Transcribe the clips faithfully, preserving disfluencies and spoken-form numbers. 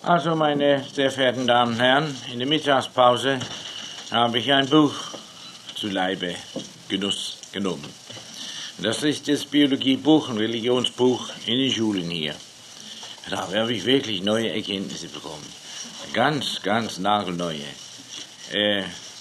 Also, meine sehr verehrten Damen und Herren, in der Mittagspause habe ich ein Buch zu Leibe Genuss genommen. Das ist das Biologiebuch, ein Religionsbuch in den Schulen hier. Da habe ich wirklich neue Erkenntnisse bekommen. Ganz, ganz nagelneue. Äh,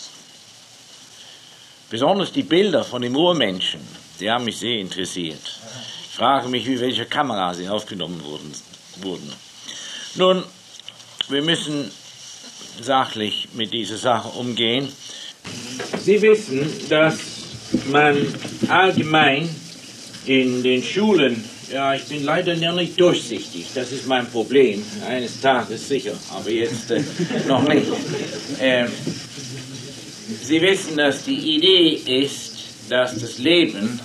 besonders die Bilder von dem Urmenschen, die haben mich sehr interessiert. Ich frage mich, wie welche Kamera sie aufgenommen wurden. wurden. Nun, wir müssen sachlich mit dieser Sache umgehen. Sie wissen, dass man allgemein in den Schulen, ja, ich bin leider noch nicht durchsichtig, das ist mein Problem, eines Tages sicher, aber jetzt äh, noch nicht. Äh, Sie wissen, dass die Idee ist, dass das Leben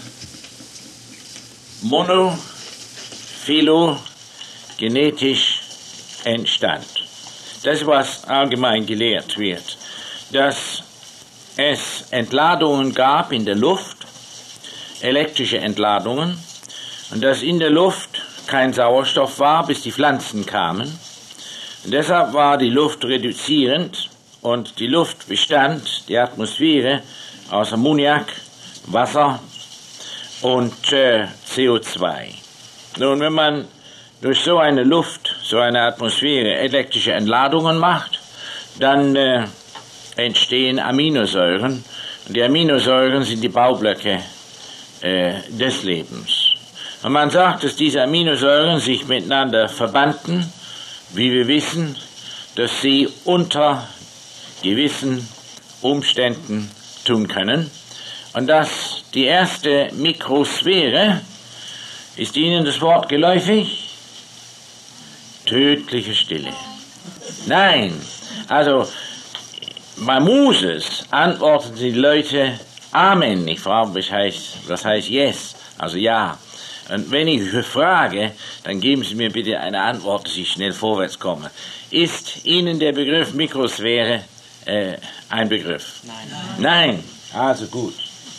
monophylogenetisch entstand. Das, was allgemein gelehrt wird, dass es Entladungen gab in der Luft, elektrische Entladungen, und dass in der Luft kein Sauerstoff war, bis die Pflanzen kamen. Und deshalb war die Luft reduzierend und die Luft bestand, die Atmosphäre, aus Ammoniak, Wasser und äh, C O zwei. Nun, wenn man durch so eine Luft, so eine Atmosphäre elektrische Entladungen macht, dann äh, entstehen Aminosäuren. Und die Aminosäuren sind die Baublöcke äh, des Lebens. Und man sagt, dass diese Aminosäuren sich miteinander verbanden, wie wir wissen, dass sie unter gewissen Umständen tun können. Und dass die erste Mikrosphäre, ist Ihnen das Wort geläufig? Tödliche Stille. Nein, also bei Moses antworten die Leute Amen. Ich frage, was heißt, was heißt yes, also ja. Und wenn ich frage, dann geben Sie mir bitte eine Antwort, dass ich schnell vorwärts komme. Ist Ihnen der Begriff Mikrosphäre äh, ein Begriff? Nein. Nein, also gut.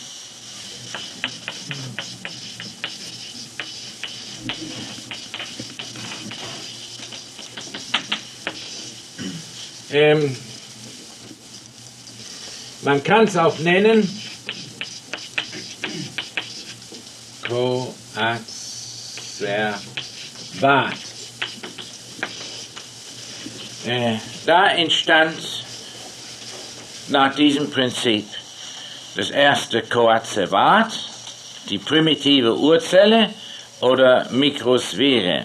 Ähm, man kann es auch nennen Koacervat. Äh, da entstand nach diesem Prinzip das erste Koacervat, die primitive Urzelle oder Mikrosphäre.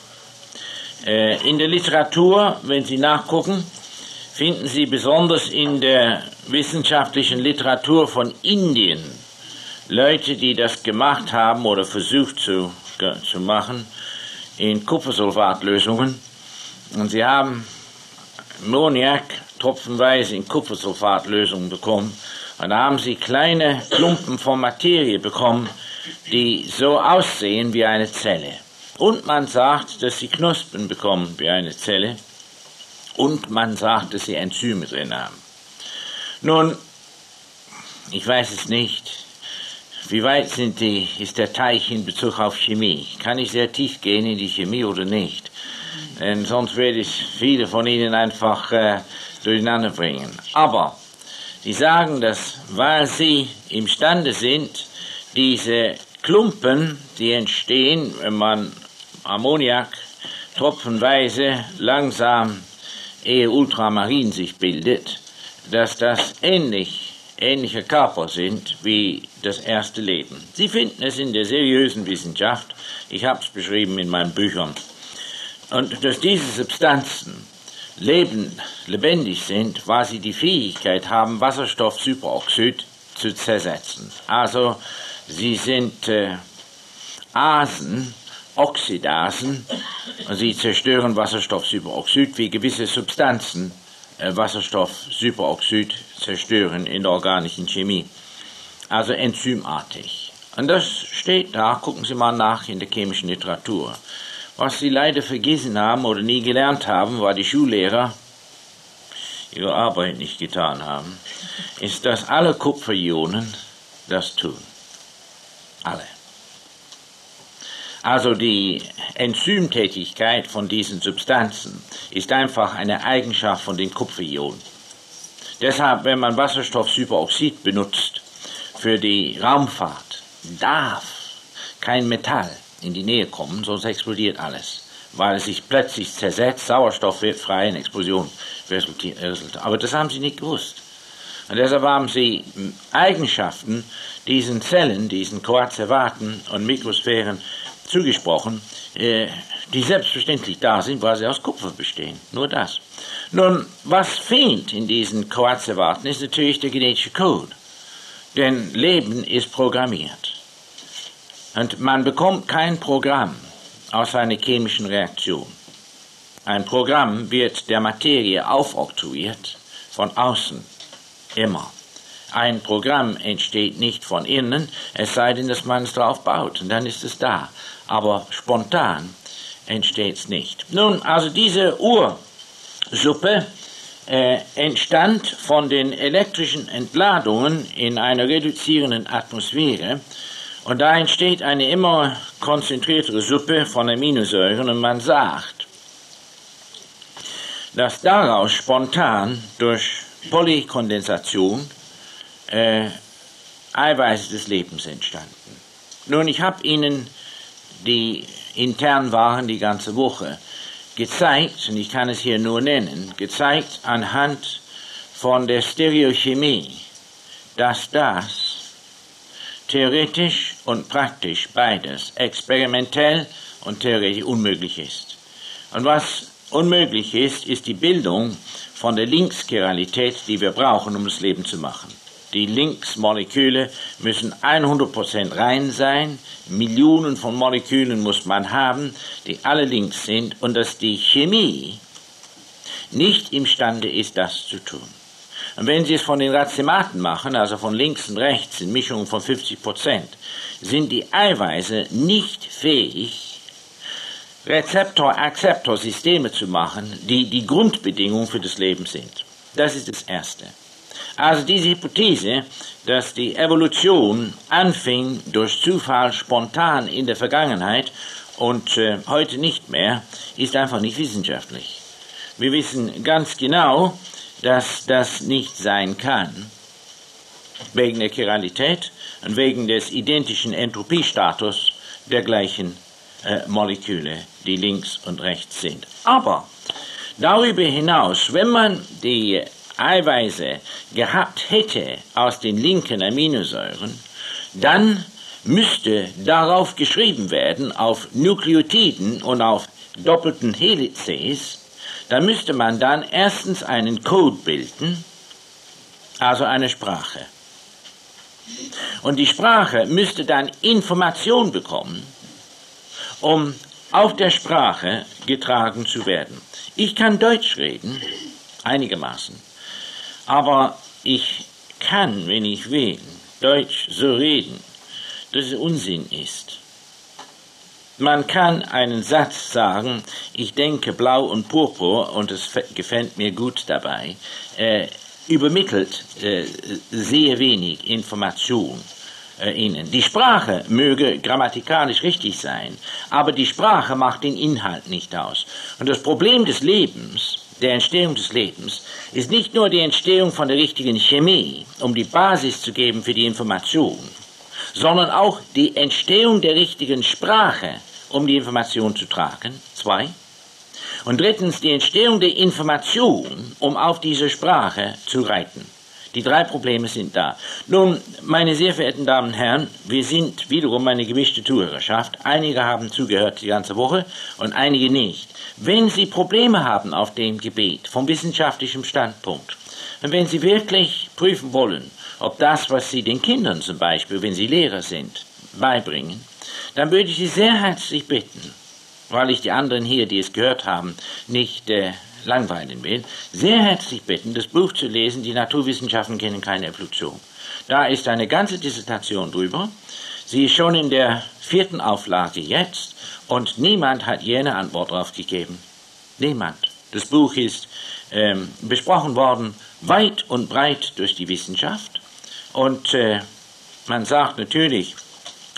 Äh, in der Literatur, wenn Sie nachgucken, finden Sie besonders in der wissenschaftlichen Literatur von Indien Leute, die das gemacht haben oder versucht zu, zu machen in Kupfersulfatlösungen. Und sie haben Ammoniak tropfenweise in Kupfersulfatlösungen bekommen. Und da haben sie kleine Klumpen von Materie bekommen, die so aussehen wie eine Zelle. Und man sagt, dass sie Knospen bekommen wie eine Zelle. Und man sagt, dass sie Enzyme drin haben. Nun, ich weiß es nicht. Wie weit sind die, ist der Teich in Bezug auf Chemie? Kann ich sehr tief gehen in die Chemie oder nicht? Denn sonst werde ich viele von Ihnen einfach äh, durcheinander bringen. Aber sie sagen, dass, weil sie imstande sind, diese Klumpen, die entstehen, wenn man Ammoniak tropfenweise langsam ehe Ultramarin sich bildet, dass das ähnlich, ähnliche Körper sind wie das erste Leben. Sie finden es in der seriösen Wissenschaft, ich habe es beschrieben in meinen Büchern. Und dass diese Substanzen leben, lebendig sind, weil sie die Fähigkeit haben, Wasserstoffsuperoxid zu zersetzen. Also sie sind äh, Asen, Oxidasen, und sie zerstören Wasserstoffsuperoxid, wie gewisse Substanzen äh, Wasserstoffsuperoxid zerstören in der organischen Chemie. Also enzymartig. Und das steht da, gucken Sie mal nach in der chemischen Literatur. Was Sie leider vergessen haben oder nie gelernt haben, weil die Schullehrer ihre Arbeit nicht getan haben, ist, dass alle Kupferionen das tun. Alle. Also die Enzymtätigkeit von diesen Substanzen ist einfach eine Eigenschaft von den Kupferionen. Deshalb, wenn man Wasserstoffsuperoxid benutzt für die Raumfahrt, darf kein Metall in die Nähe kommen, sonst explodiert alles, weil es sich plötzlich zersetzt, Sauerstoff wird frei, eine Explosion resultiert. Aber das haben sie nicht gewusst. Und deshalb haben sie Eigenschaften diesen Zellen, diesen Koacervaten und Mikrosphären zugesprochen, die selbstverständlich da sind, weil sie aus Kupfer bestehen. Nur das. Nun, was fehlt in diesen Koacervaten, ist natürlich der genetische Code. Denn Leben ist programmiert. Und man bekommt kein Programm aus einer chemischen Reaktion. Ein Programm wird der Materie aufoktroyiert von außen. Immer. Ein Programm entsteht nicht von innen, es sei denn, dass man es drauf baut, und dann ist es da. Aber spontan entsteht es nicht. Nun, also diese Ursuppe äh, entstand von den elektrischen Entladungen in einer reduzierenden Atmosphäre, und da entsteht eine immer konzentriertere Suppe von Aminosäuren, und man sagt, dass daraus spontan durch Polykondensation äh, Eiweiße des Lebens entstanden. Nun, ich habe Ihnen die intern waren die ganze Woche gezeigt, und ich kann es hier nur nennen, gezeigt anhand von der Stereochemie, dass das theoretisch und praktisch beides, experimentell und theoretisch unmöglich ist. Und was unmöglich ist, ist die Bildung von der Linkschiralität, die wir brauchen, um das Leben zu machen. Die Linksmoleküle müssen hundert Prozent rein sein, Millionen von Molekülen muss man haben, die alle links sind, und dass die Chemie nicht imstande ist, das zu tun. Und wenn Sie es von den Racematen machen, also von links und rechts in Mischungen von fünfzig Prozent, sind die Eiweiße nicht fähig, Rezeptor-Akzeptor-Systeme zu machen, die die Grundbedingung für das Leben sind. Das ist das Erste. Also diese Hypothese, dass die Evolution anfing durch Zufall spontan in der Vergangenheit und äh, heute nicht mehr, ist einfach nicht wissenschaftlich. Wir wissen ganz genau, dass das nicht sein kann, wegen der Chiralität und wegen des identischen Entropiestatus der gleichen äh, Moleküle, die links und rechts sind. Aber darüber hinaus, wenn man die Eiweiße gehabt hätte aus den linken Aminosäuren, dann müsste darauf geschrieben werden, auf Nukleotiden und auf doppelten Helices, da müsste man dann erstens einen Code bilden, also eine Sprache. Und die Sprache müsste dann Information bekommen, um auf der Sprache getragen zu werden. Ich kann Deutsch reden, einigermaßen, aber ich kann, wenn ich will, Deutsch so reden, dass es Unsinn ist. Man kann einen Satz sagen, ich denke blau und purpur, und es gefällt mir gut dabei, äh, übermittelt äh, sehr wenig Information äh, Ihnen. Die Sprache möge grammatikalisch richtig sein, aber die Sprache macht den Inhalt nicht aus. Und das Problem des Lebens, der Entstehung des Lebens, ist nicht nur die Entstehung von der richtigen Chemie, um die Basis zu geben für die Information, sondern auch die Entstehung der richtigen Sprache, um die Information zu tragen, zwei. Und drittens die Entstehung der Information, um auf diese Sprache zu reiten. Die drei Probleme sind da. Nun, meine sehr verehrten Damen und Herren, wir sind wiederum eine gemischte Zuhörerschaft. Einige haben zugehört die ganze Woche und einige nicht. Wenn Sie Probleme haben auf dem Gebiet, vom wissenschaftlichen Standpunkt, und wenn Sie wirklich prüfen wollen, ob das, was Sie den Kindern zum Beispiel, wenn Sie Lehrer sind, beibringen, dann würde ich Sie sehr herzlich bitten, weil ich die anderen hier, die es gehört haben, nicht äh, langweilen will, sehr herzlich bitten, das Buch zu lesen, die Naturwissenschaften kennen keine Evolution. Da ist eine ganze Dissertation drüber. Sie ist schon in der vierten Auflage jetzt, und niemand hat je eine Antwort darauf gegeben. Niemand. Das Buch ist ähm, besprochen worden, weit und breit durch die Wissenschaft, und äh, man sagt natürlich,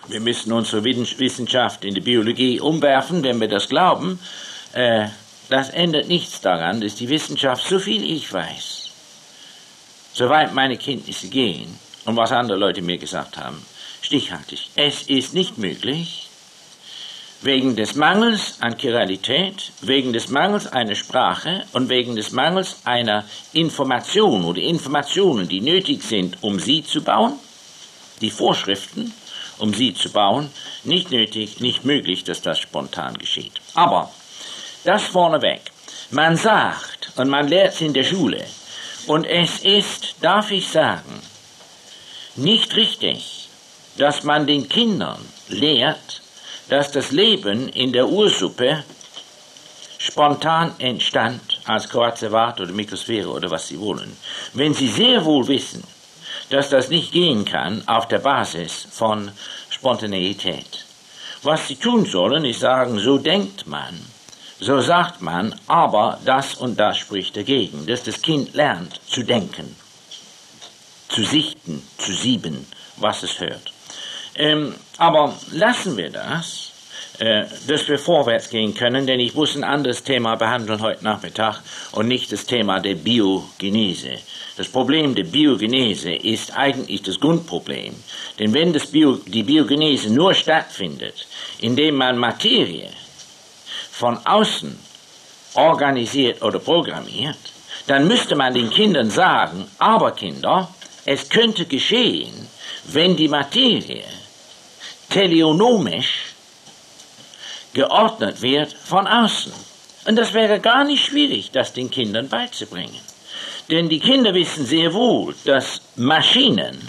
wir müssen unsere Wissenschaft in die Biologie umwerfen, wenn wir das glauben, äh, das ändert nichts daran, dass die Wissenschaft, so viel ich weiß, soweit meine Kenntnisse gehen und was andere Leute mir gesagt haben, stichhaltig, es ist nicht möglich, wegen des Mangels an Chiralität, wegen des Mangels einer Sprache und wegen des Mangels einer Information oder Informationen, die nötig sind, um sie zu bauen, die Vorschriften, um sie zu bauen, nicht nötig, nicht möglich, dass das spontan geschieht. Aber das vorneweg. Man sagt, und man lehrt es in der Schule, und es ist, darf ich sagen, nicht richtig, dass man den Kindern lehrt, dass das Leben in der Ursuppe spontan entstand als Coatzevat oder Mikrosphäre oder was sie wollen, wenn sie sehr wohl wissen, dass das nicht gehen kann auf der Basis von Spontaneität. Was sie tun sollen, ist sagen, so denkt man, so sagt man, aber das und das spricht dagegen, dass das Kind lernt zu denken, zu sichten, zu sieben, was es hört. Ähm, aber lassen wir das, äh, dass wir vorwärts gehen können, denn ich muss ein anderes Thema behandeln heute Nachmittag und nicht das Thema der Biogenese. Das Problem der Biogenese ist eigentlich das Grundproblem, denn wenn das Bio, die Biogenese nur stattfindet, indem man Materie von außen organisiert oder programmiert, dann müsste man den Kindern sagen, aber Kinder, es könnte geschehen, wenn die Materie teleonomisch geordnet wird von außen. Und das wäre gar nicht schwierig, das den Kindern beizubringen. Denn die Kinder wissen sehr wohl, dass Maschinen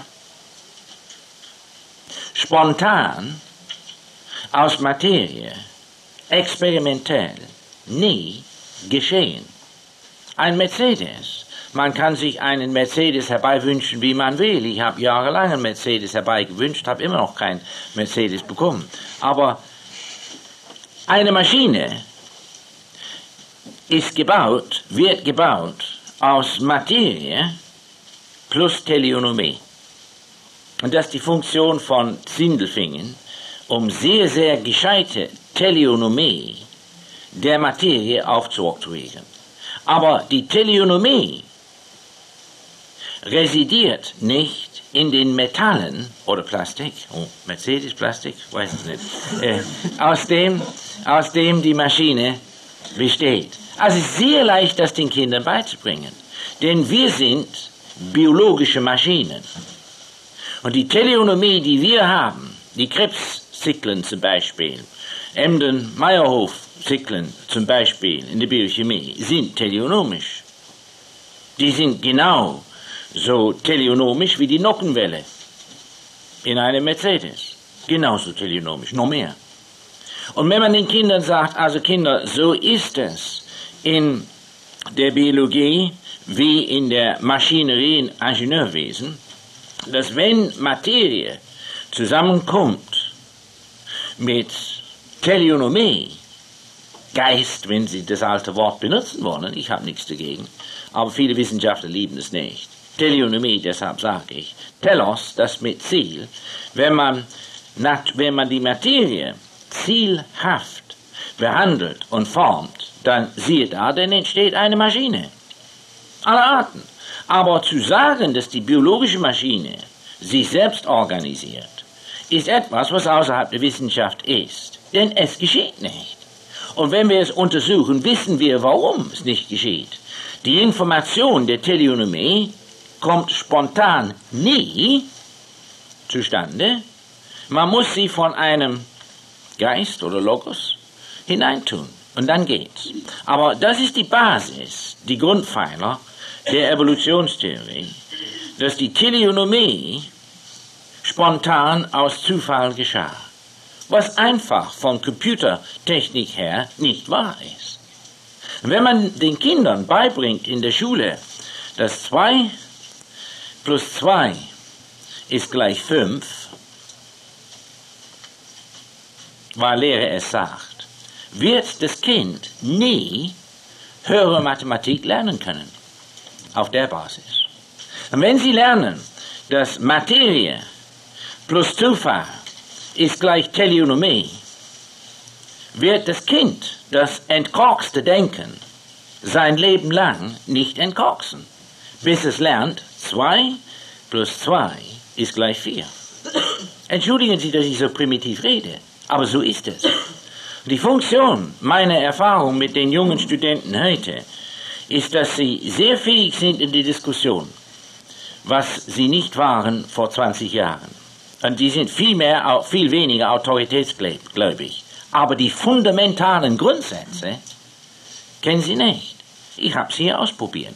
spontan aus Materie experimentell nie geschehen. Ein Mercedes. Man kann sich einen Mercedes herbeiwünschen, wie man will. Ich habe jahrelang einen Mercedes herbeigewünscht, habe immer noch keinen Mercedes bekommen. Aber eine Maschine ist gebaut, wird gebaut aus Materie plus Teleonomie. Und das ist die Funktion von Sindelfingen, um sehr, sehr gescheite Teleonomie der Materie aufzuoktroyieren. Aber die Teleonomie residiert nicht in den Metallen oder Plastik, oh, Mercedes Plastik, weiß es nicht, äh, aus dem, aus dem die Maschine besteht. Also es ist sehr leicht, das den Kindern beizubringen, denn wir sind biologische Maschinen. Und die Teleonomie, die wir haben, die Krebszyklen zum Beispiel, Emden-Meyerhof-Zyklen zum Beispiel in der Biochemie, sind teleonomisch. Die sind genau so teleonomisch wie die Nockenwelle in einem Mercedes. Genauso teleonomisch, noch mehr. Und wenn man den Kindern sagt, also Kinder, so ist es in der Biologie wie in der Maschinerie und Ingenieurwesen, dass wenn Materie zusammenkommt mit Teleonomie, Geist, wenn Sie das alte Wort benutzen wollen, ich habe nichts dagegen, aber viele Wissenschaftler lieben es nicht. Teleonomie, deshalb sage ich, Telos, das mit Ziel, wenn man, wenn man die Materie zielhaft behandelt und formt, dann siehe da, dann entsteht eine Maschine. Aller Arten. Aber zu sagen, dass die biologische Maschine sich selbst organisiert, ist etwas, was außerhalb der Wissenschaft ist. Denn es geschieht nicht. Und wenn wir es untersuchen, wissen wir, warum es nicht geschieht. Die Information der Teleonomie kommt spontan nie zustande. Man muss sie von einem Geist oder Logos hineintun. Und dann geht's. Aber das ist die Basis, die Grundpfeiler der Evolutionstheorie, dass die Teleonomie spontan aus Zufall geschah. Was einfach von Computertechnik her nicht wahr ist. Wenn man den Kindern beibringt in der Schule, dass zwei plus zwei ist gleich fünf, weil Lehre es sagt, wird das Kind nie höhere Mathematik lernen können. Auf der Basis. Und wenn Sie lernen, dass Materie plus Zufall ist gleich Teleonomie, wird das Kind das entkorkste Denken sein Leben lang nicht entkorksen, bis es lernt, zwei plus zwei ist gleich vier. Entschuldigen Sie, dass ich so primitiv rede, aber so ist es. Die Funktion meiner Erfahrung mit den jungen Studenten heute ist, dass sie sehr fähig sind in die Diskussion, was sie nicht waren vor zwanzig Jahren. Und die sind viel mehr, viel weniger autoritätsgläubig. Aber die fundamentalen Grundsätze kennen sie nicht. Ich habe sie hier ausprobiert.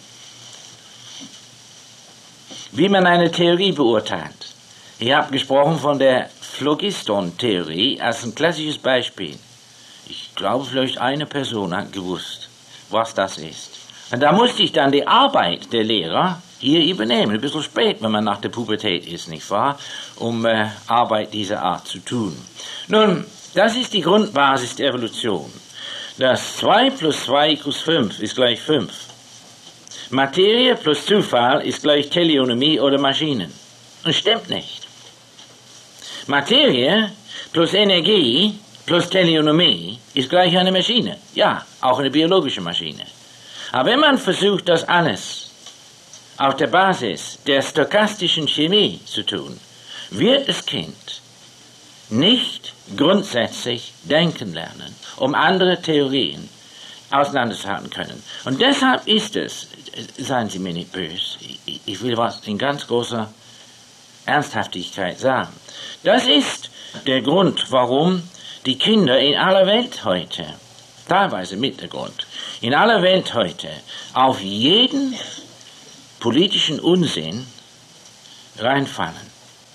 Wie man eine Theorie beurteilt. Ich habe gesprochen von der Phlogiston-Theorie als ein klassisches Beispiel. Ich glaube, vielleicht eine Person hat gewusst, was das ist. Und da musste ich dann die Arbeit der Lehrer hier übernehmen. Ein bisschen spät, wenn man nach der Pubertät ist, nicht wahr? Um äh, Arbeit dieser Art zu tun. Nun, das ist die Grundbasis der Evolution. Das zwei plus zwei equals fünf ist gleich fünf. Materie plus Zufall ist gleich Teleonomie oder Maschinen. Und stimmt nicht. Materie plus Energie plus Teleonomie ist gleich eine Maschine. Ja, auch eine biologische Maschine. Aber wenn man versucht, das alles auf der Basis der stochastischen Chemie zu tun, wird das Kind nicht grundsätzlich denken lernen, um andere Theorien auseinanderzuhalten können. Und deshalb ist es, seien Sie mir nicht böse, ich will was in ganz großer Ernsthaftigkeit sagen. Das ist der Grund, warum die Kinder in aller Welt heute, teilweise mit der Grund, in aller Welt heute auf jeden politischen Unsinn reinfallen.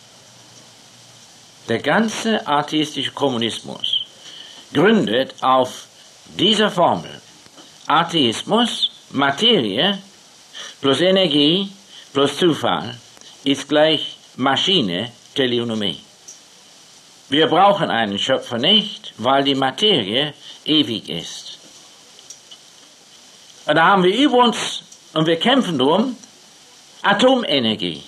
Der ganze atheistische Kommunismus gründet auf dieser Formel. Atheismus, Materie plus Energie plus Zufall ist gleich Maschine, Teleonomie. Wir brauchen einen Schöpfer nicht, weil die Materie ewig ist. Und da haben wir über uns, und wir kämpfen darum, Atomenergie.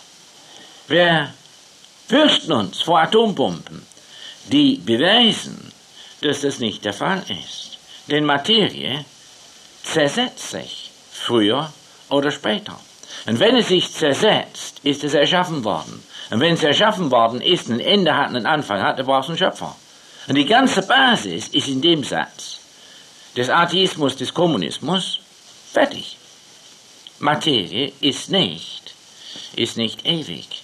Wir fürchten uns vor Atombomben, die beweisen, dass das nicht der Fall ist. Denn Materie zersetzt sich früher oder später. Und wenn es sich zersetzt, ist es erschaffen worden. Und wenn es erschaffen worden ist, ein Ende hat, einen Anfang hat, dann brauchst du einen Schöpfer. Und die ganze Basis ist in dem Satz des Atheismus, des Kommunismus, fertig. Materie ist nicht, ist nicht ewig.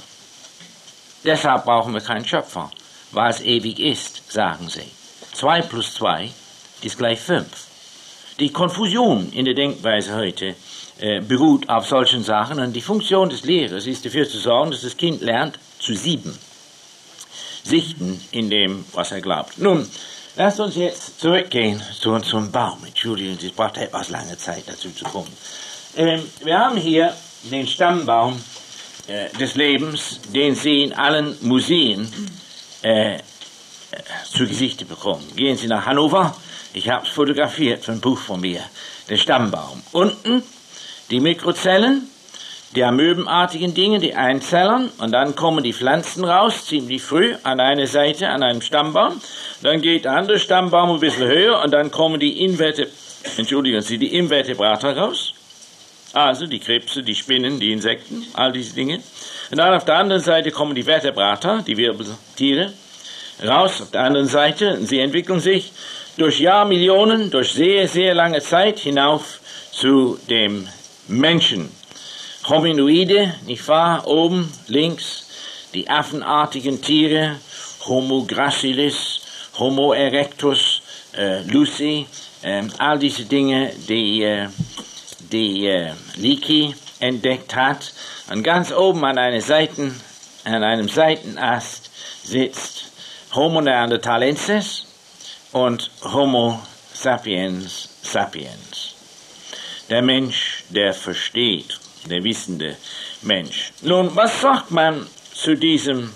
Deshalb brauchen wir keinen Schöpfer, weil es ewig ist, sagen sie. zwei plus zwei ist gleich fünf. Die Konfusion in der Denkweise heute äh, beruht auf solchen Sachen, und die Funktion des Lehrers ist dafür zu sorgen, dass das Kind lernt zu sieben. Sichten in dem, was er glaubt. Nun, lasst uns jetzt zurückgehen zu, zum Baum. Entschuldigung, es braucht etwas lange Zeit dazu zu kommen. Ähm, wir haben hier den Stammbaum äh, des Lebens, den Sie in allen Museen äh, zu Gesicht bekommen. Gehen Sie nach Hannover, ich habe es fotografiert für ein Buch von mir, der Stammbaum. Unten die Mikrozellen, die amöbenartigen Dinge, die Einzellern, und dann kommen die Pflanzen raus, ziemlich früh, an einer Seite, an einem Stammbaum. Dann geht der andere Stammbaum ein bisschen höher, und dann kommen die Inverte, entschuldigen Sie, die Invertebrata raus. Also die Krebse, die Spinnen, die Insekten, all diese Dinge. Und dann auf der anderen Seite kommen die Vertebrata, die Wirbeltiere, raus auf der anderen Seite. Und sie entwickeln sich durch Jahrmillionen, durch sehr, sehr lange Zeit hinauf zu dem Menschen. Hominoide, nicht wahr? Oben, links, die affenartigen Tiere, Homo gracilis, Homo erectus, äh, Lucy, äh, all diese Dinge, die, äh, die äh, Leakey entdeckt hat. Und ganz oben an, eine Seiten, an einem Seitenast sitzt Homo neanderthalensis und Homo sapiens sapiens. Der Mensch, der versteht, der wissende Mensch. Nun, was sagt man zu diesem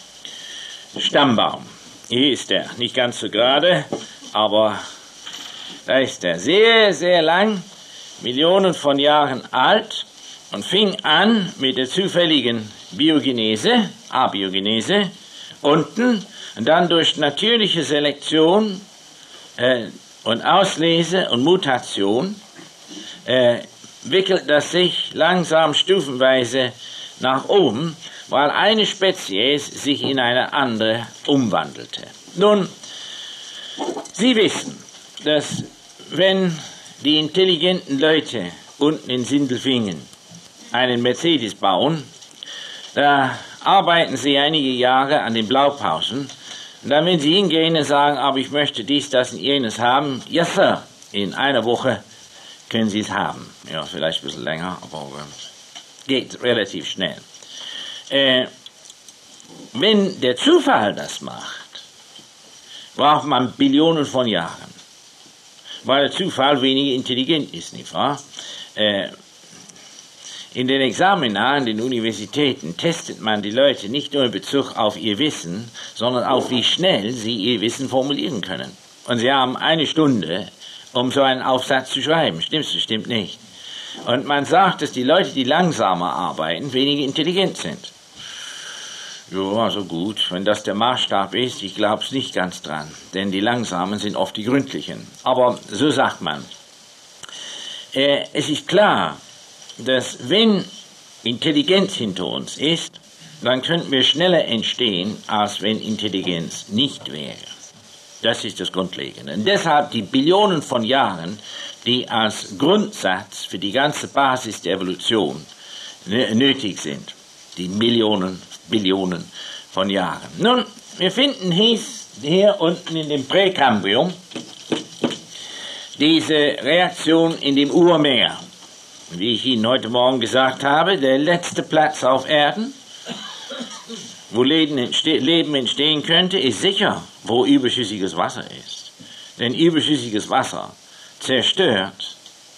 Stammbaum? Hier ist er, nicht ganz so gerade, aber da ist er, sehr, sehr lang, Millionen von Jahren alt, und fing an mit der zufälligen Biogenese, Abiogenese, unten und dann durch natürliche Selektion äh, und Auslese und Mutation äh, wickelt das sich langsam stufenweise nach oben, weil eine Spezies sich in eine andere umwandelte. Nun, Sie wissen, dass wenn die intelligenten Leute unten in Sindelfingen einen Mercedes bauen, da arbeiten sie einige Jahre an den Blaupausen und dann, wenn sie hingehen und sagen, aber ich möchte dies, das und jenes haben, ja, Sir, in einer Woche können Sie es haben. Ja, vielleicht ein bisschen länger, aber äh, geht relativ schnell. Äh, wenn der Zufall das macht, braucht man Billionen von Jahren, weil der Zufall weniger intelligent ist, nicht wahr? Äh, in den Examina an den Universitäten testet man die Leute nicht nur in Bezug auf ihr Wissen, sondern auf wie schnell sie ihr Wissen formulieren können. Und sie haben eine Stunde, um so einen Aufsatz zu schreiben. Stimmt's? Stimmt nicht. Und man sagt, dass die Leute, die langsamer arbeiten, weniger intelligent sind. Ja, also gut, wenn das der Maßstab ist, ich glaube es nicht ganz dran, denn die Langsamen sind oft die Gründlichen. Aber so sagt man. Äh, es ist klar, dass wenn Intelligenz hinter uns ist, dann könnten wir schneller entstehen, als wenn Intelligenz nicht wäre. Das ist das Grundlegende. Und deshalb die Billionen von Jahren, die als Grundsatz für die ganze Basis der Evolution nötig sind. Die Millionen, Billionen von Jahren. Nun, wir finden hier unten in dem Präkambrium diese Reaktion in dem Urmeer. Wie ich Ihnen heute Morgen gesagt habe, der letzte Platz auf Erden, wo Leben entstehen könnte, ist sicher, wo überschüssiges Wasser ist. Denn überschüssiges Wasser zerstört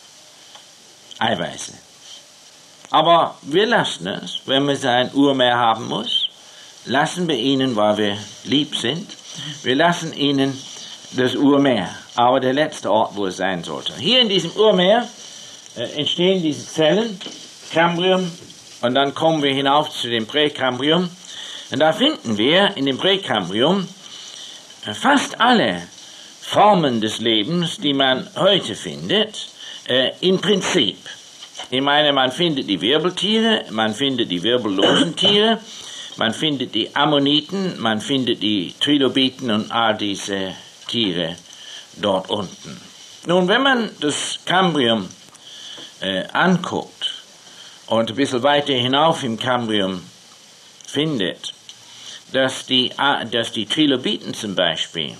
Eiweiße. Aber wir lassen es, wenn wir ein Urmeer haben muss, lassen wir ihnen, weil wir lieb sind, wir lassen ihnen das Urmeer, aber der letzte Ort, wo es sein sollte. Hier in diesem Urmeer äh, entstehen diese Zellen, Kambrium, und dann kommen wir hinauf zu dem Präkambrium. Und da finden wir in dem Präkambrium äh, fast alle Formen des Lebens, die man heute findet, äh, im Prinzip. Ich meine, man findet die Wirbeltiere, man findet die wirbellosen Tiere, man findet die Ammoniten, man findet die Trilobiten und all diese Tiere dort unten. Nun, wenn man das Kambrium äh, anguckt und ein bisschen weiter hinauf im Kambrium findet, dass die, dass die Trilobiten zum Beispiel,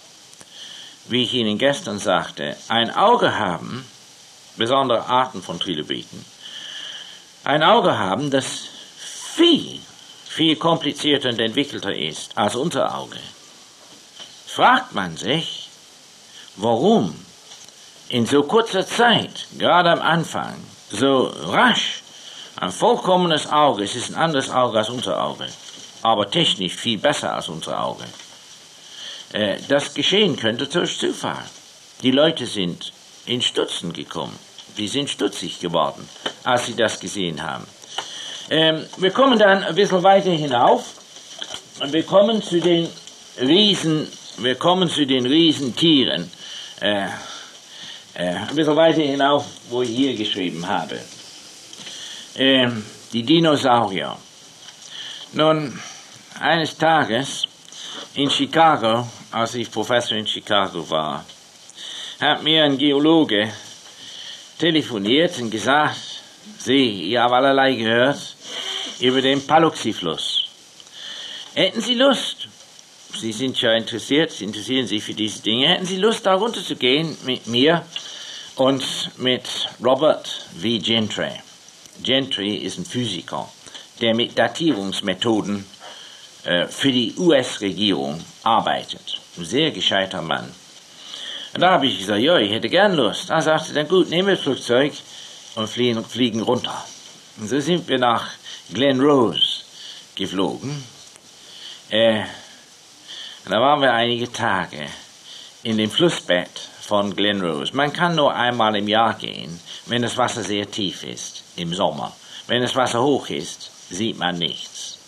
wie ich Ihnen gestern sagte, ein Auge haben, besondere Arten von Trilobiten, ein Auge haben, das viel, viel komplizierter und entwickelter ist als unser Auge. Fragt man sich, warum in so kurzer Zeit, gerade am Anfang, so rasch ein vollkommenes Auge, es ist ein anderes Auge als unser Auge, aber technisch viel besser als unser Auge, äh, das geschehen könnte durch Zufall. Die Leute sind in Stutzen gekommen. Die sind stutzig geworden, als sie das gesehen haben. Ähm, wir kommen dann ein bisschen weiter hinauf und wir kommen zu den Riesen, wir kommen zu den Riesentieren. Äh, äh, ein bisschen weiter hinauf, wo ich hier geschrieben habe. Ähm, die Dinosaurier. Nun, eines Tages in Chicago, als ich Professor in Chicago war, hat mir ein Geologe telefoniert und gesagt, Sie, ich habe allerlei gehört über den Paluxy-Fluss. Hätten Sie Lust, Sie sind ja interessiert, Sie interessieren sich für diese Dinge, hätten Sie Lust, da runterzugehen mit mir und mit Robert V. Gentry. Gentry ist ein Physiker, der mit Datierungsmethoden äh, für die U S-Regierung arbeitet. Ein sehr gescheiter Mann. Und da habe ich gesagt, ja, ich hätte gern Lust. Da sagte er, dann gut, nehmen wir das Flugzeug und fliegen, fliegen runter. Und so sind wir nach Glen Rose geflogen. Äh, und da waren wir einige Tage in dem Flussbett von Glen Rose. Man kann nur einmal im Jahr gehen, wenn das Wasser sehr tief ist, im Sommer. Wenn das Wasser hoch ist, sieht man nichts.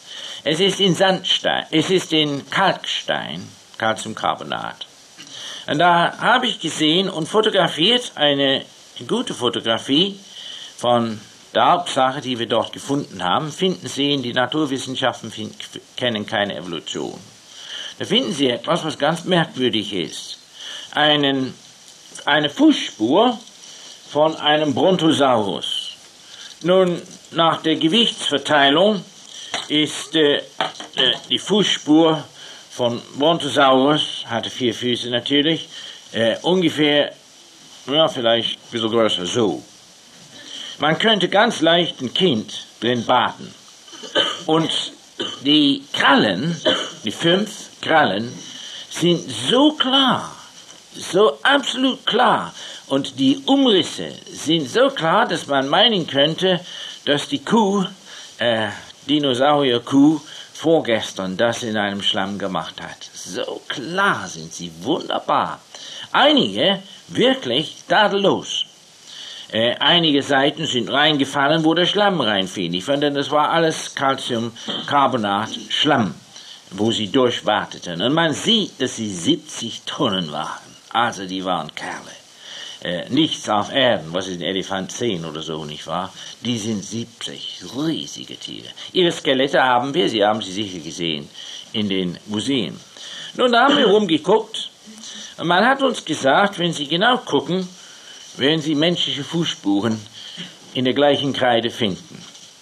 Es ist in Sandstein, es ist in Kalkstein, Calciumcarbonat. Und da habe ich gesehen und fotografiert eine gute Fotografie von der Hauptsache, die wir dort gefunden haben. Finden Sie, die Naturwissenschaften finden, kennen keine Evolution. Da finden Sie etwas, was ganz merkwürdig ist. Einen, eine Fußspur von einem Brontosaurus. Nun, nach der Gewichtsverteilung ist äh, äh, die Fußspur von Brontosaurus, hatte vier Füße natürlich, äh, ungefähr, ja, vielleicht ein bisschen größer, so. Man könnte ganz leicht ein Kind drin baden. Und die Krallen, die fünf Krallen, sind so klar, so absolut klar. Und die Umrisse sind so klar, dass man meinen könnte, dass die Kuh, äh, Dinosaurier-Kuh, vorgestern das in einem Schlamm gemacht hat. So klar sind sie, wunderbar. Einige wirklich tadellos. Äh, einige Seiten sind reingefallen, wo der Schlamm reinfiel. Ich fand, das war alles Calciumcarbonat, Schlamm, wo sie durchwarteten. Und man sieht, dass sie siebzig Tonnen waren. Also die waren Kerle. Äh, nichts auf Erden, was ist ein Elefant zehn oder so, nicht wahr? Die sind siebzig, riesige Tiere. Ihre Skelette haben wir, Sie haben sie sicher gesehen, in den Museen. Nun, da haben wir rumgeguckt und man hat uns gesagt, wenn Sie genau gucken, werden Sie menschliche Fußspuren in der gleichen Kreide finden.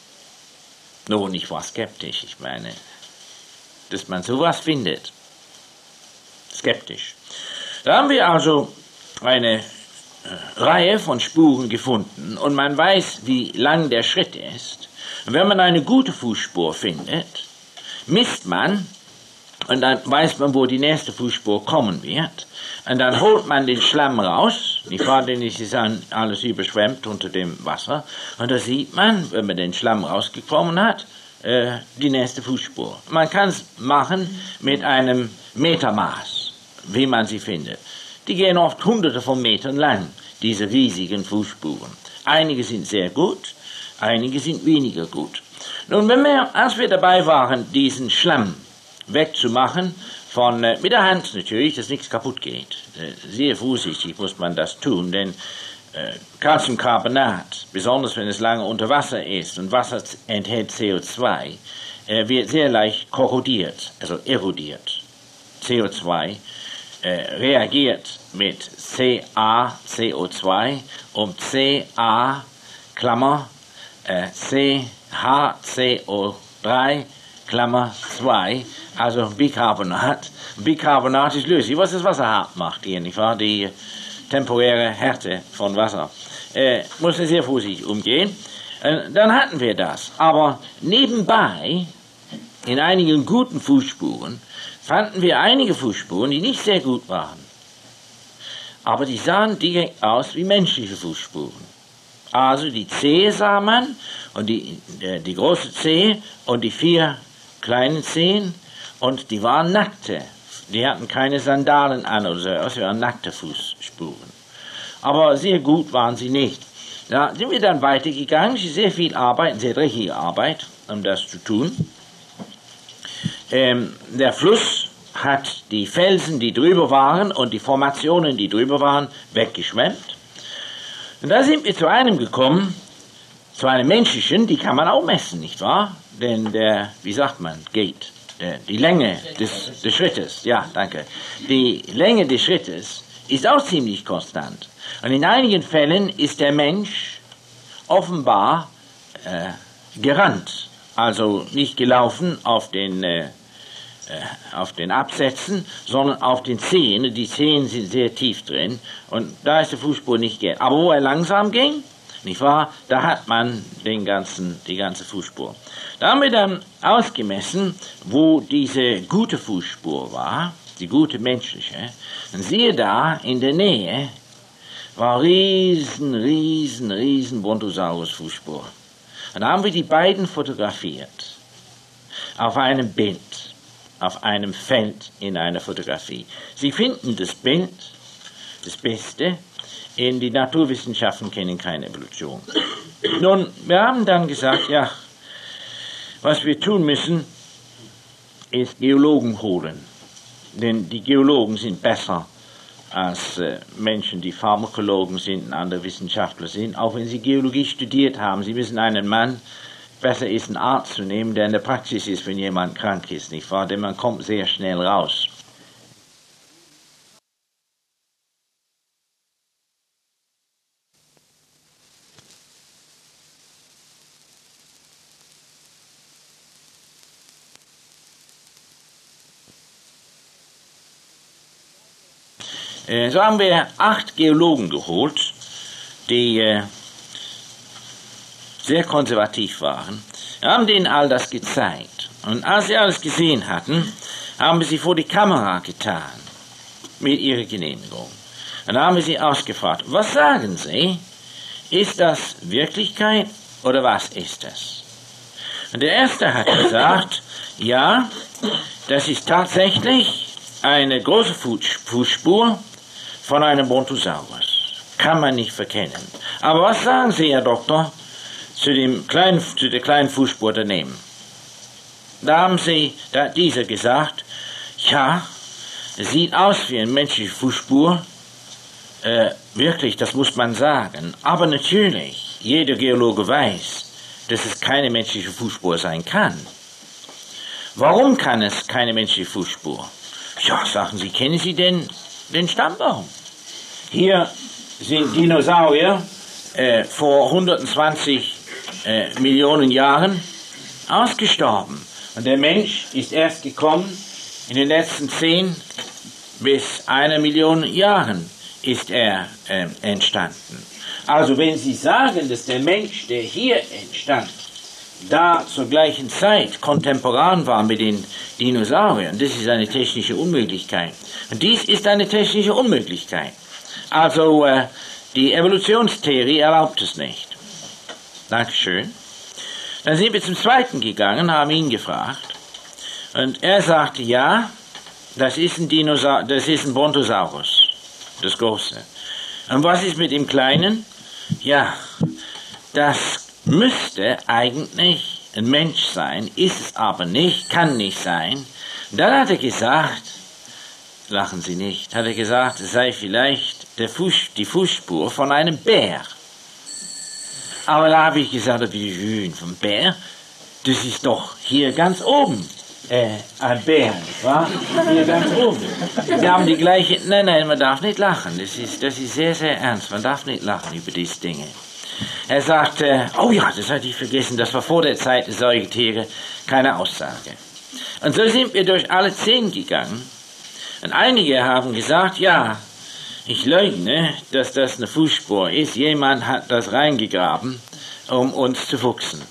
Nun, ich war skeptisch, ich meine, dass man sowas findet. Skeptisch. Da haben wir also eine Reihe von Spuren gefunden und man weiß, wie lang der Schritt ist. Und wenn man eine gute Fußspur findet, misst man und dann weiß man, wo die nächste Fußspur kommen wird. Und dann holt man den Schlamm raus, die Fahrt ist dann alles überschwemmt unter dem Wasser. Und da sieht man, wenn man den Schlamm rausgekommen hat, äh, die nächste Fußspur. Man kann es machen mit einem Metermaß, wie man sie findet. Die gehen oft hunderte von Metern lang, diese riesigen Fußspuren. Einige sind sehr gut, einige sind weniger gut. Nun, wenn wir, als wir dabei waren, diesen Schlamm wegzumachen, von, äh, mit der Hand natürlich, dass nichts kaputt geht. Äh, sehr vorsichtig muss man das tun, denn äh, Calciumcarbonat, besonders wenn es lange unter Wasser ist und Wasser enthält C O zwei, äh, wird sehr leicht korrodiert, also erodiert. C O zwei Äh, reagiert mit C A C O zwei um C A Klammer äh, C H C O drei Klammer zwei, also Bicarbonat. Bicarbonat ist löslich, was das Wasser hart macht hier, nicht wahr? Die temporäre Härte von Wasser. Äh, muss man sehr vorsichtig umgehen. Äh, dann hatten wir das. Aber nebenbei, in einigen guten Fußspuren, fanden wir einige Fußspuren, die nicht sehr gut waren. Aber die sahen direkt aus wie menschliche Fußspuren. Also die Zehe sah man, und die, äh, die große Zehe und die vier kleinen Zehen, und die waren nackte. Die hatten keine Sandalen an oder so, es waren nackte Fußspuren. Aber sehr gut waren sie nicht. Da sind wir dann weitergegangen, sehr viel Arbeit, sehr dreckige Arbeit, um das zu tun. Ähm, der Fluss hat die Felsen, die drüber waren, und die Formationen, die drüber waren, weggeschwemmt. Und da sind wir zu einem gekommen, zu einem menschlichen, die kann man auch messen, nicht wahr? Denn der, wie sagt man, Gait, der, die Länge des, des Schrittes, ja, danke, die Länge des Schrittes ist auch ziemlich konstant. Und in einigen Fällen ist der Mensch offenbar äh, gerannt, also nicht gelaufen auf den äh, auf den Absätzen, sondern auf den Zehen. Die Zehen sind sehr tief drin und da ist die Fußspur nicht gehen. Aber wo er langsam ging, nicht wahr, da hat man den ganzen, die ganze Fußspur. Da haben wir dann ausgemessen, wo diese gute Fußspur war, die gute menschliche. Und siehe da, in der Nähe war riesen, riesen, riesen Brontosaurus-Fußspur. Und da haben wir die beiden fotografiert auf einem Bild, auf einem Feld in einer Fotografie. Sie finden das Bild, das Beste, in die Naturwissenschaften kennen keine Evolution. Nun, wir haben dann gesagt, ja, was wir tun müssen, ist Geologen holen. Denn die Geologen sind besser als äh, Menschen, die Pharmakologen sind und andere Wissenschaftler sind. Auch wenn sie Geologie studiert haben, sie wissen einen Mann, besser ist einen Arzt zu nehmen, der in der Praxis ist, wenn jemand krank ist, nicht wahr? Denn man kommt sehr schnell raus. So haben wir acht Geologen geholt, die äh, sehr konservativ waren. Wir haben denen all das gezeigt. Und als sie alles gesehen hatten, haben wir sie vor die Kamera getan, mit ihrer Genehmigung. Dann haben wir sie ausgefragt, was sagen Sie? Ist das Wirklichkeit oder was ist das? Und der Erste hat gesagt, ja, das ist tatsächlich eine große Fußspur von einem Brontosaurus. Kann man nicht verkennen. Aber was sagen Sie, Herr Doktor, zu, dem kleinen, zu der kleinen Fußspur daneben? Da haben sie, da hat dieser gesagt, ja, es sieht aus wie eine menschliche Fußspur. Äh, wirklich, das muss man sagen. Aber natürlich, jeder Geologe weiß, dass es keine menschliche Fußspur sein kann. Warum kann es keine menschliche Fußspur? Ja, sagen Sie, kennen Sie denn den Stammbaum? Hier sind Dinosaurier äh, vor hundertzwanzig äh, Millionen Jahren ausgestorben. Und der Mensch ist erst gekommen in den letzten zehn bis einer Million Jahren ist er äh, entstanden. Also wenn Sie sagen, dass der Mensch, der hier entstand, da zur gleichen Zeit kontemporan war mit den Dinosauriern, das ist eine technische Unmöglichkeit. Und dies ist eine technische Unmöglichkeit. Also äh, die Evolutionstheorie erlaubt es nicht. Dankeschön. Dann sind wir zum Zweiten gegangen, haben ihn gefragt. Und er sagte, ja, das ist ein Dinosaur, das ist ein Brontosaurus, das Große. Und was ist mit dem Kleinen? Ja, das müsste eigentlich ein Mensch sein, ist es aber nicht, kann nicht sein. Dann hat er gesagt, lachen Sie nicht, hat er gesagt, es sei vielleicht der Fuß, die Fußspur von einem Bär. Aber da habe ich gesagt, wie schön, vom Bär, das ist doch hier ganz oben. Äh, ein Bär, nicht wahr? Hier ganz oben. Sie haben die gleiche, nein, nein, man darf nicht lachen, das ist, das ist sehr, sehr ernst, man darf nicht lachen über diese Dinge. Er sagte, oh ja, das hatte ich vergessen, das war vor der Zeit der Säugetiere, keine Aussage. Und so sind wir durch alle zehn gegangen. Und einige haben gesagt, ja, ich leugne, dass das eine Fußspur ist. Jemand hat das reingegraben, um uns zu fuchsen.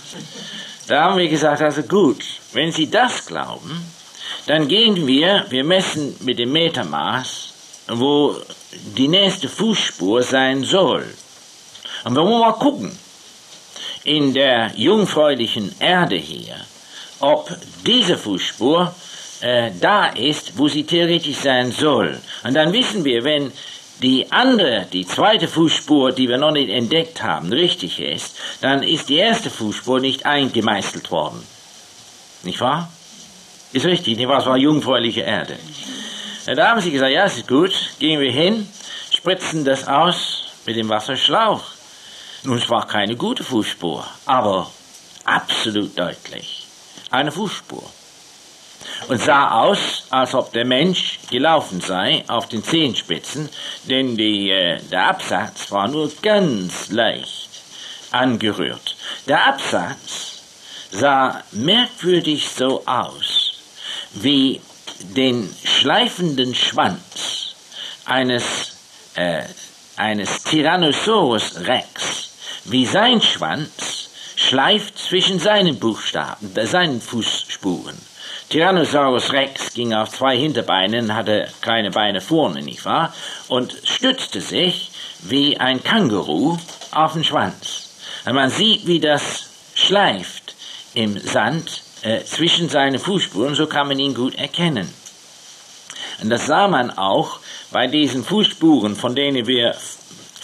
Da haben wir gesagt, also gut, wenn Sie das glauben, dann gehen wir, wir messen mit dem Metermaß, wo die nächste Fußspur sein soll. Und wir wollen mal gucken, in der jungfräulichen Erde hier, ob diese Fußspur äh, da ist, wo sie theoretisch sein soll. Und dann wissen wir, wenn die andere, die zweite Fußspur, die wir noch nicht entdeckt haben, richtig ist, dann ist die erste Fußspur nicht eingemeißelt worden. Nicht wahr? Ist richtig, nicht wahr? Es war jungfräuliche Erde. Da haben sie gesagt, ja, es ist gut, gehen wir hin, spritzen das aus mit dem Wasserschlauch. Nun, es war keine gute Fußspur, aber absolut deutlich eine Fußspur. Und sah aus, als ob der Mensch gelaufen sei auf den Zehenspitzen, denn die, äh, der Absatz war nur ganz leicht angerührt. Der Absatz sah merkwürdig so aus, wie den schleifenden Schwanz eines, äh, eines Tyrannosaurus Rex, wie sein Schwanz schleift zwischen seinen Buchstaben, seinen Fußspuren. Tyrannosaurus Rex ging auf zwei Hinterbeinen, hatte keine Beine vorne, nicht wahr? Und stützte sich wie ein Känguru auf den Schwanz. Und man sieht, wie das schleift im Sand äh, zwischen seinen Fußspuren, so kann man ihn gut erkennen. Und das sah man auch bei diesen Fußspuren, von denen wir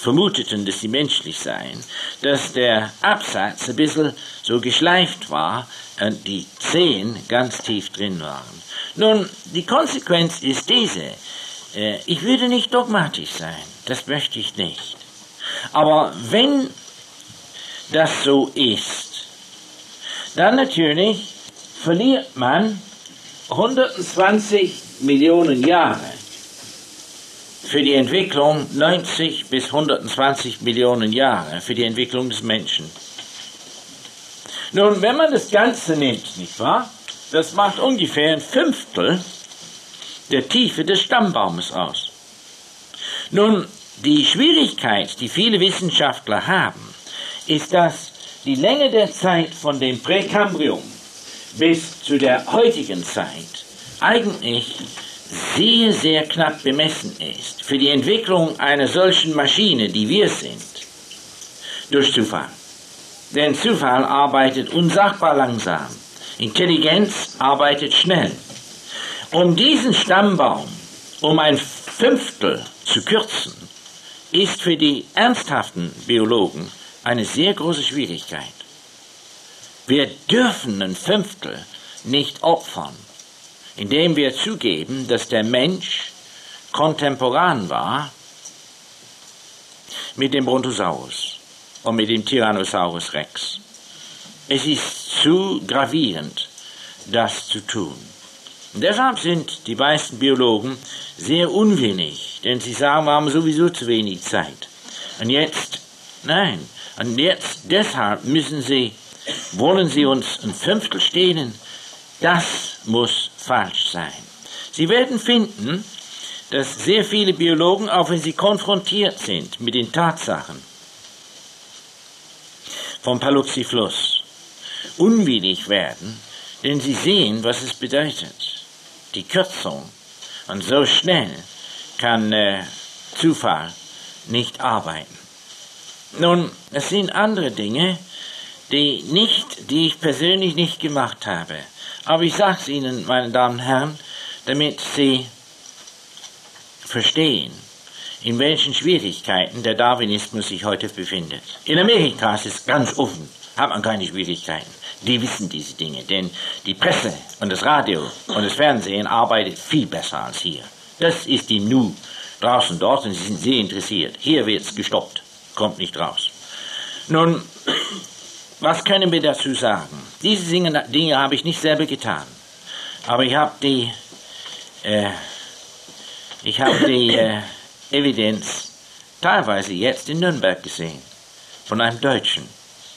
vermuteten, dass sie menschlich seien, dass der Absatz ein bisschen so geschleift war und die Zehen ganz tief drin waren. Nun, die Konsequenz ist diese. Äh, ich würde nicht dogmatisch sein, das möchte ich nicht. Aber wenn das so ist, dann natürlich verliert man hundertzwanzig Millionen Jahre für die Entwicklung, neunzig bis hundertzwanzig Millionen Jahre für die Entwicklung des Menschen. Nun, wenn man das Ganze nimmt, nicht wahr, das macht ungefähr ein Fünftel der Tiefe des Stammbaumes aus. Nun, die Schwierigkeit, die viele Wissenschaftler haben, ist, dass die Länge der Zeit von dem Präkambrium bis zu der heutigen Zeit eigentlich sehr, sehr knapp bemessen ist für die Entwicklung einer solchen Maschine, die wir sind, durch Zufall. Denn Zufall arbeitet unsagbar langsam, Intelligenz arbeitet schnell. Um diesen Stammbaum um ein Fünftel zu kürzen, ist für die ernsthaften Biologen eine sehr große Schwierigkeit. Wir dürfen ein Fünftel nicht opfern, indem wir zugeben, dass der Mensch kontemporan war mit dem Brontosaurus und mit dem Tyrannosaurus Rex. Es ist zu gravierend, das zu tun. Und deshalb sind die meisten Biologen sehr unwillig, denn sie sagen, wir haben sowieso zu wenig Zeit. Und jetzt, nein, und jetzt deshalb müssen sie, wollen sie uns ein Fünftel stehlen, das muss falsch sein. Sie werden finden, dass sehr viele Biologen, auch wenn sie konfrontiert sind mit den Tatsachen vom Paluxy-Fluss, unwillig werden, denn sie sehen, was es bedeutet. Die Kürzung. Und so schnell kann äh, Zufall nicht arbeiten. Nun, es sind andere Dinge, die, nicht, die ich persönlich nicht gemacht habe. Aber ich sage es Ihnen, meine Damen und Herren, damit Sie verstehen, in welchen Schwierigkeiten der Darwinismus sich heute befindet. In Amerika ist es ganz offen, hat man keine Schwierigkeiten. Die wissen diese Dinge, denn die Presse und das Radio und das Fernsehen arbeitet viel besser als hier. Das ist die Nu draußen dort und sie sind sehr interessiert. Hier wird es gestoppt, kommt nicht raus. Nun, was können wir dazu sagen? Diese Dinge, Dinge habe ich nicht selber getan, aber ich habe die, äh, ich habe die äh, Evidenz teilweise jetzt in Nürnberg gesehen, von einem Deutschen.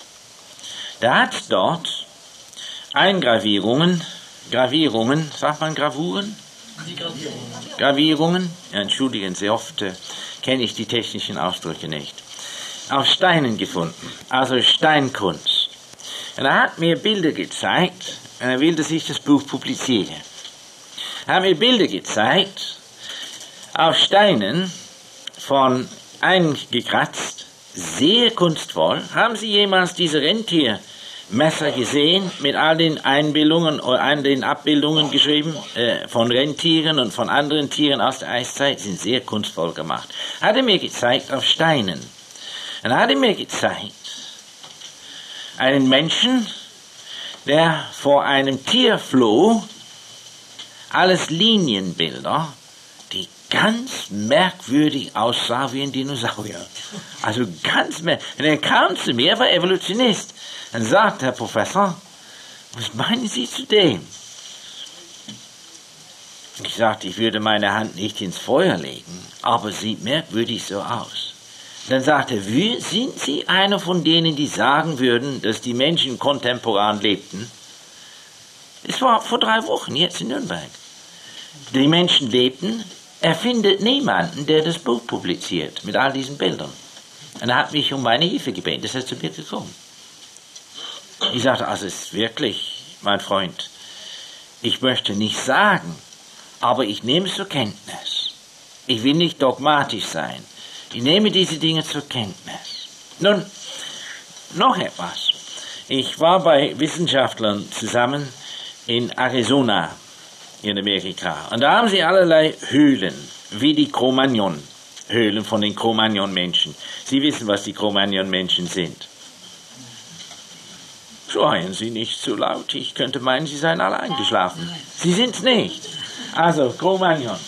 Der hat dort Eingravierungen, Gravierungen, sagt man Gravuren? Die Gravierungen. Gravierungen, ja, entschuldigen Sie, oft äh, kenne ich die technischen Ausdrücke nicht, auf Steinen gefunden, also Steinkunst. Und er hat mir Bilder gezeigt, und er will, dass ich das Buch publiziere. Er hat mir Bilder gezeigt, auf Steinen von eingekratzt, sehr kunstvoll. Haben Sie jemals diese Rentiermesser gesehen, mit all den Einbildungen oder all den Abbildungen geschrieben äh, von Rentieren und von anderen Tieren aus der Eiszeit? Die sind sehr kunstvoll gemacht. Hat er mir gezeigt auf Steinen. Und er hat mir gezeigt einen Menschen, der vor einem Tier floh, alles Linienbilder, die ganz merkwürdig aussah wie ein Dinosaurier. Also ganz merkwürdig. Und er kam zu mir, er war Evolutionist. Dann sagte Herr Professor, was meinen Sie zu dem? Ich sagte, ich würde meine Hand nicht ins Feuer legen, aber sieht merkwürdig so aus. Dann sagte er, wie, sind Sie einer von denen, die sagen würden, dass die Menschen kontemporan lebten? Es war vor drei Wochen, jetzt in Nürnberg. Die Menschen lebten. Er findet niemanden, der das Buch publiziert, mit all diesen Bildern. Und er hat mich um meine Hilfe gebeten, das ist zu mir gekommen. Ich sagte, also es ist wirklich, mein Freund, ich möchte nicht sagen, aber ich nehme es zur Kenntnis. Ich will nicht dogmatisch sein. Ich nehme diese Dinge zur Kenntnis. Nun, noch etwas. Ich war bei Wissenschaftlern zusammen in Arizona, in Amerika. Und da haben sie allerlei Höhlen, wie die Cro-Magnon, Höhlen von den Cro-Magnon-Menschen. Sie wissen, was die Cro-Magnon-Menschen sind. Schreien Sie nicht so laut, ich könnte meinen, Sie seien alle eingeschlafen. Sie sind's nicht. Also, Cro-Magnon.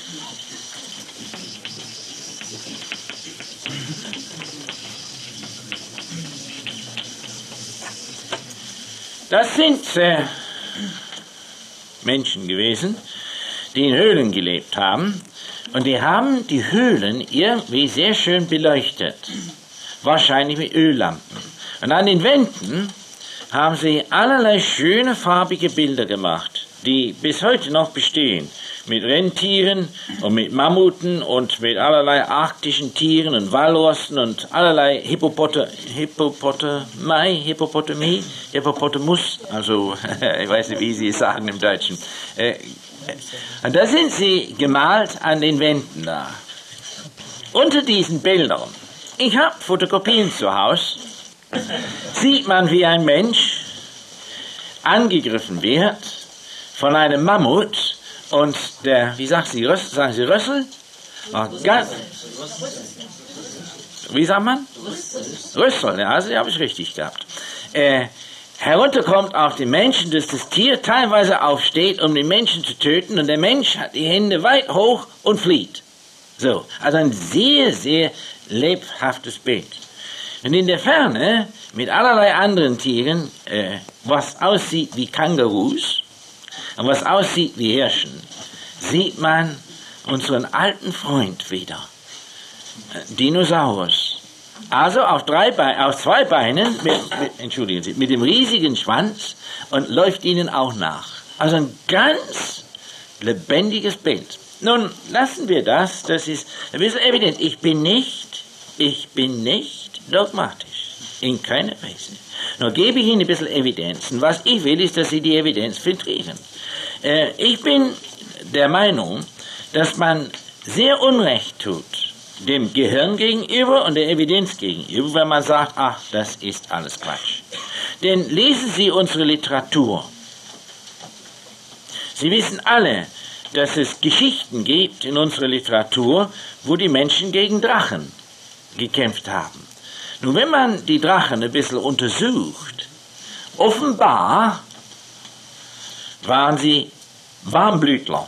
Das sind äh, Menschen gewesen, die in Höhlen gelebt haben. Und die haben die Höhlen irgendwie sehr schön beleuchtet. Wahrscheinlich mit Öllampen. Und an den Wänden haben sie allerlei schöne farbige Bilder gemacht, die bis heute noch bestehen. Mit Rentieren und mit Mammuten und mit allerlei arktischen Tieren und Walrossen und allerlei Hippopote, Hippopotami, Hippopotamie, Hippopotamus, also ich weiß nicht, wie Sie es sagen im Deutschen. Äh, Und da sind sie gemalt an den Wänden da. Unter diesen Bildern, ich habe Fotokopien zu Hause, sieht man, wie ein Mensch angegriffen wird von einem Mammut und der, wie sagt sie, Rössel, sagen Sie Rössel? Oh, ganz, wie sagt man? Rössel, ja, also die habe ich richtig gehabt. Äh, herunterkommt auf den Menschen, dass das Tier teilweise aufsteht, um den Menschen zu töten, und der Mensch hat die Hände weit hoch und flieht. So, also ein sehr, sehr lebhaftes Bild. Und in der Ferne, mit allerlei anderen Tieren, äh, was aussieht wie Kängurus und was aussieht wie Hirschen, sieht man unseren alten Freund wieder, äh, Dinosaurus. Also auf, drei Be- auf zwei Beinen, mit, mit, entschuldigen Sie, mit dem riesigen Schwanz und läuft ihnen auch nach. Also ein ganz lebendiges Bild. Nun, lassen wir das, das ist ein bisschen evident. Ich bin nicht, ich bin nicht dogmatisch, in keiner Weise. Nur gebe ich Ihnen ein bisschen Evidenz. Und was ich will, ist, dass Sie die Evidenz filtrieren. Äh, ich bin der Meinung, dass man sehr Unrecht tut, dem Gehirn gegenüber und der Evidenz gegenüber, wenn man sagt, ach, das ist alles Quatsch. Denn lesen Sie unsere Literatur. Sie wissen alle, dass es Geschichten gibt in unserer Literatur, wo die Menschen gegen Drachen gekämpft haben. Nun, wenn man die Drachen ein bisschen untersucht, offenbar waren sie Warmblütler.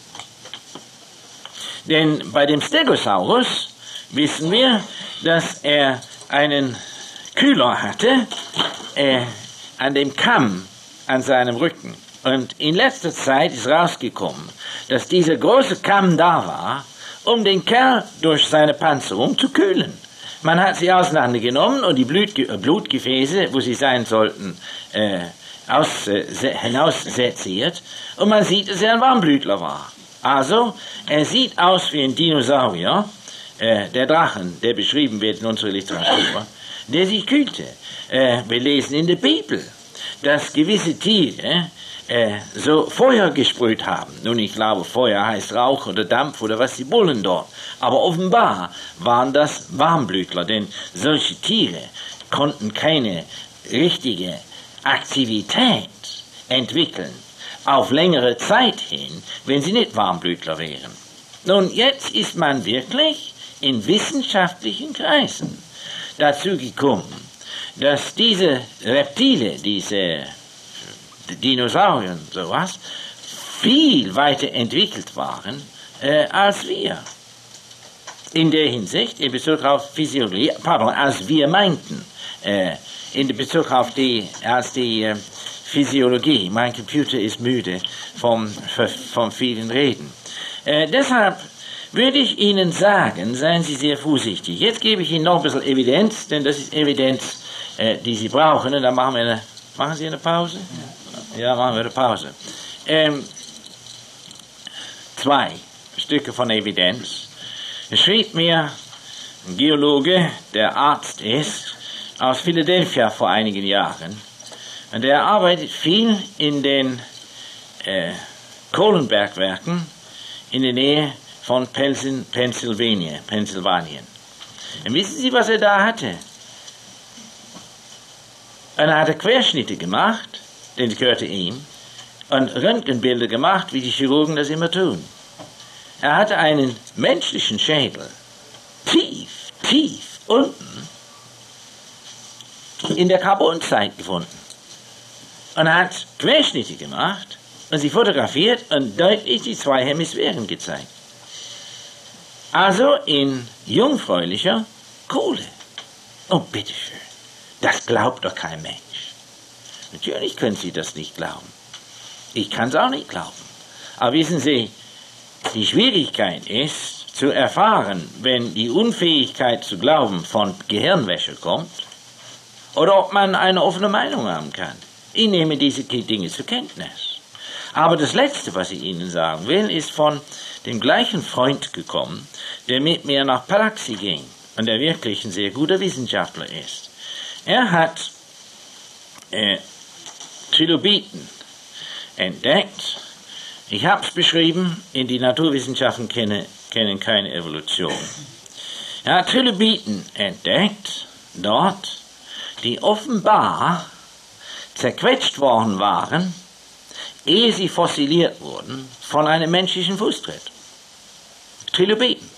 Denn bei dem Stegosaurus wissen wir, dass er einen Kühler hatte äh, an dem Kamm an seinem Rücken. Und in letzter Zeit ist rausgekommen, dass dieser große Kamm da war, um den Kerl durch seine Panzerung zu kühlen. Man hat sie auseinandergenommen und die Blutge- Blutgefäße, wo sie sein sollten, äh, aus, äh, hinausseziert. Und man sieht, dass er ein Warmblütler war. Also, er sieht aus wie ein Dinosaurier, äh, der Drachen, der beschrieben wird in unserer Literatur, der sich kühlte. Äh, wir lesen in der Bibel, dass gewisse Tiere äh, so Feuer gesprüht haben. Nun, ich glaube, Feuer heißt Rauch oder Dampf oder was sie wollen dort. Aber offenbar waren das Warmblütler, denn solche Tiere konnten keine richtige Aktivität entwickeln auf längere Zeit hin, wenn sie nicht Warmblütler wären. Nun, jetzt ist man wirklich in wissenschaftlichen Kreisen dazu gekommen, dass diese Reptile, diese Dinosaurier und sowas, viel weiter entwickelt waren äh, als wir. In der Hinsicht, in Bezug auf Physiologie, pardon, als wir meinten, äh, in Bezug auf die, als die äh, Physiologie. Mein Computer ist müde vom, vom vielen Reden. Äh, deshalb würde ich Ihnen sagen, seien Sie sehr vorsichtig. Jetzt gebe ich Ihnen noch ein bisschen Evidenz, denn das ist Evidenz, äh, die Sie brauchen. Und dann machen wir eine, machen Sie eine Pause? Ja, machen wir eine Pause. Ähm, zwei Stücke von Evidenz. Es schrieb mir ein Geologe, der Arzt ist, aus Philadelphia vor einigen Jahren. Und er arbeitet viel in den äh, Kohlenbergwerken in der Nähe von Pennsylvania, Pennsylvanien. Und wissen Sie, was er da hatte? Und er hatte Querschnitte gemacht, denn es gehörte ihm, und Röntgenbilder gemacht, wie die Chirurgen das immer tun. Er hatte einen menschlichen Schädel tief unten in der Karbonzeit gefunden und hat Querschnitte gemacht und sie fotografiert und deutlich die zwei Hemisphären gezeigt. Also in jungfräulicher Kohle. Oh, bitteschön, das glaubt doch kein Mensch. Natürlich können Sie das nicht glauben. Ich kann es auch nicht glauben. Aber wissen Sie, die Schwierigkeit ist, zu erfahren, wenn die Unfähigkeit zu glauben von Gehirnwäsche kommt, oder ob man eine offene Meinung haben kann. Ich nehme diese Dinge zur Kenntnis. Aber das Letzte, was ich Ihnen sagen will, ist von dem gleichen Freund gekommen, der mit mir nach Palaxi ging und der wirklich ein sehr guter Wissenschaftler ist. Er hat äh, Trilobiten entdeckt. Ich habe es beschrieben, in die Naturwissenschaften kennen, kennen keine Evolution. Er hat Trilobiten entdeckt, dort, die offenbar zerquetscht worden waren, ehe sie fossiliert wurden, von einem menschlichen Fußtritt. Trilobiten.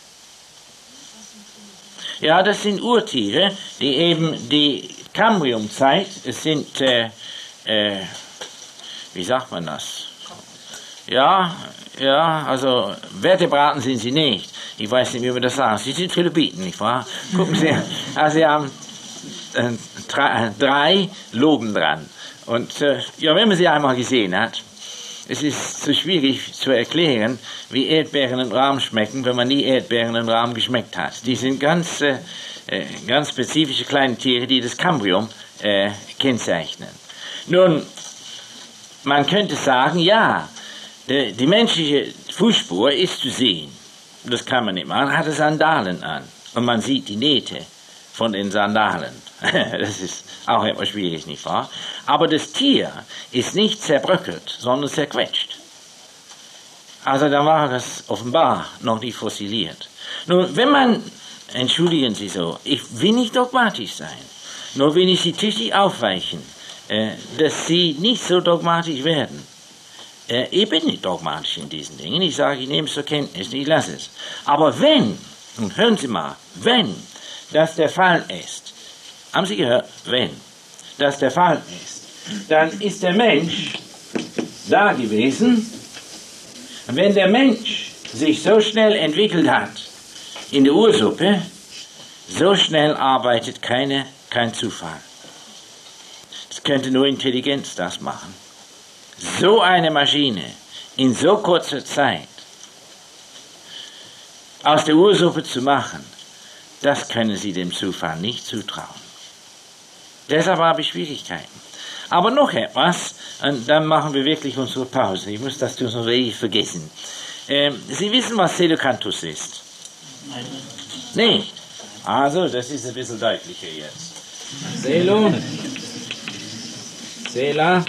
Ja, das sind Urtiere, die eben die Kambriumzeit, es sind, äh, äh, wie sagt man das? Ja, ja, also Vertebraten sind sie nicht. Ich weiß nicht, wie man das sagt. Sie sind Trilobiten, nicht wahr? Gucken Sie, also sie haben äh, drei, drei Loben dran. Und äh, ja, wenn man sie einmal gesehen hat, es ist so schwierig zu erklären, wie Erdbeeren im Rahm schmecken, wenn man nie Erdbeeren im Rahm geschmeckt hat. Die sind ganz, äh, ganz spezifische kleine Tiere, die das Kambrium äh, kennzeichnen. Nun, man könnte sagen, ja, die, die menschliche Fußspur ist zu sehen. Das kann man nicht machen. Man hatte Sandalen an und man sieht die Nähte von den Sandalen. Das ist auch etwas schwierig, nicht wahr? Aber das Tier ist nicht zerbröckelt, sondern zerquetscht. Also da war es offenbar noch nicht fossiliert. Nun, wenn man, entschuldigen Sie so, ich will nicht dogmatisch sein, nur will ich Sie tüchtig aufweichen, äh, dass Sie nicht so dogmatisch werden. Äh, ich bin nicht dogmatisch in diesen Dingen, ich sage, ich nehme es zur Kenntnis, ich lasse es. Aber wenn, und hören Sie mal, wenn das der Fall ist, haben Sie gehört, wenn das der Fall ist, dann ist der Mensch da gewesen. Und wenn der Mensch sich so schnell entwickelt hat in der Ursuppe, so schnell arbeitet keine, kein Zufall. Es könnte nur Intelligenz das machen. So eine Maschine in so kurzer Zeit aus der Ursuppe zu machen, das können Sie dem Zufall nicht zutrauen. Deshalb habe ich Schwierigkeiten. Aber noch etwas, und dann machen wir wirklich unsere Pause. Ich muss das noch wirklich vergessen. Ähm, Sie wissen, was Coelacanthus ist? Nein. Nicht? Also, das ist ein bisschen deutlicher jetzt. Selo. Sela.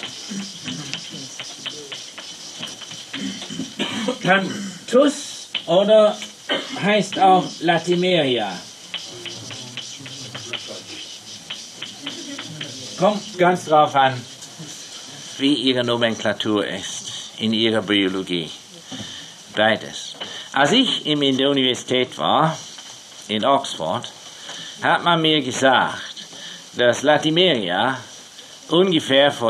Canthus oder heißt auch Latimeria. Kommt ganz drauf an, wie Ihre Nomenklatur ist in Ihrer Biologie. Beides. Als ich in der Universität war, in Oxford, hat man mir gesagt, dass Latimeria ungefähr vor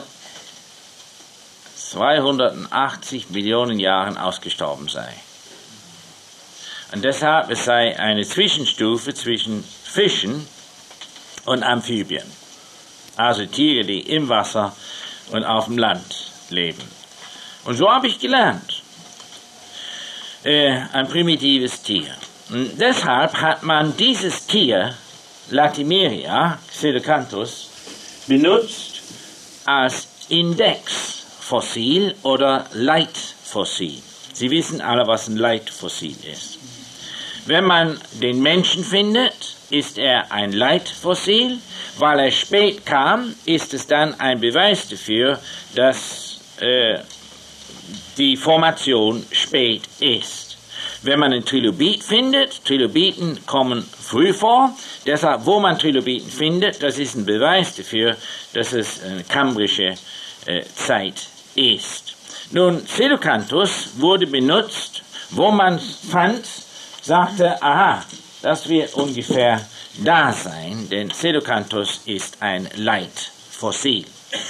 zweihundertachtzig Millionen Jahren ausgestorben sei. Und deshalb es sei eine Zwischenstufe zwischen Fischen und Amphibien. Also Tiere, die im Wasser und auf dem Land leben. Und so habe ich gelernt. Äh, ein primitives Tier. Und deshalb hat man dieses Tier, Latimeria, Coelacanthus, benutzt als Indexfossil oder Leitfossil. Sie wissen alle, was ein Leitfossil ist. Wenn man den Menschen findet, ist er ein Leitfossil. Weil er spät kam, ist es dann ein Beweis dafür, dass äh, die Formation spät ist. Wenn man einen Trilobit findet, Trilobiten kommen früh vor, deshalb, wo man Trilobiten findet, das ist ein Beweis dafür, dass es eine kambrische äh, Zeit ist. Nun, Coelacanthus wurde benutzt, wo man fand, sagte, aha, das wird ungefähr da sein, denn Coelacanthus ist ein Leitfossil.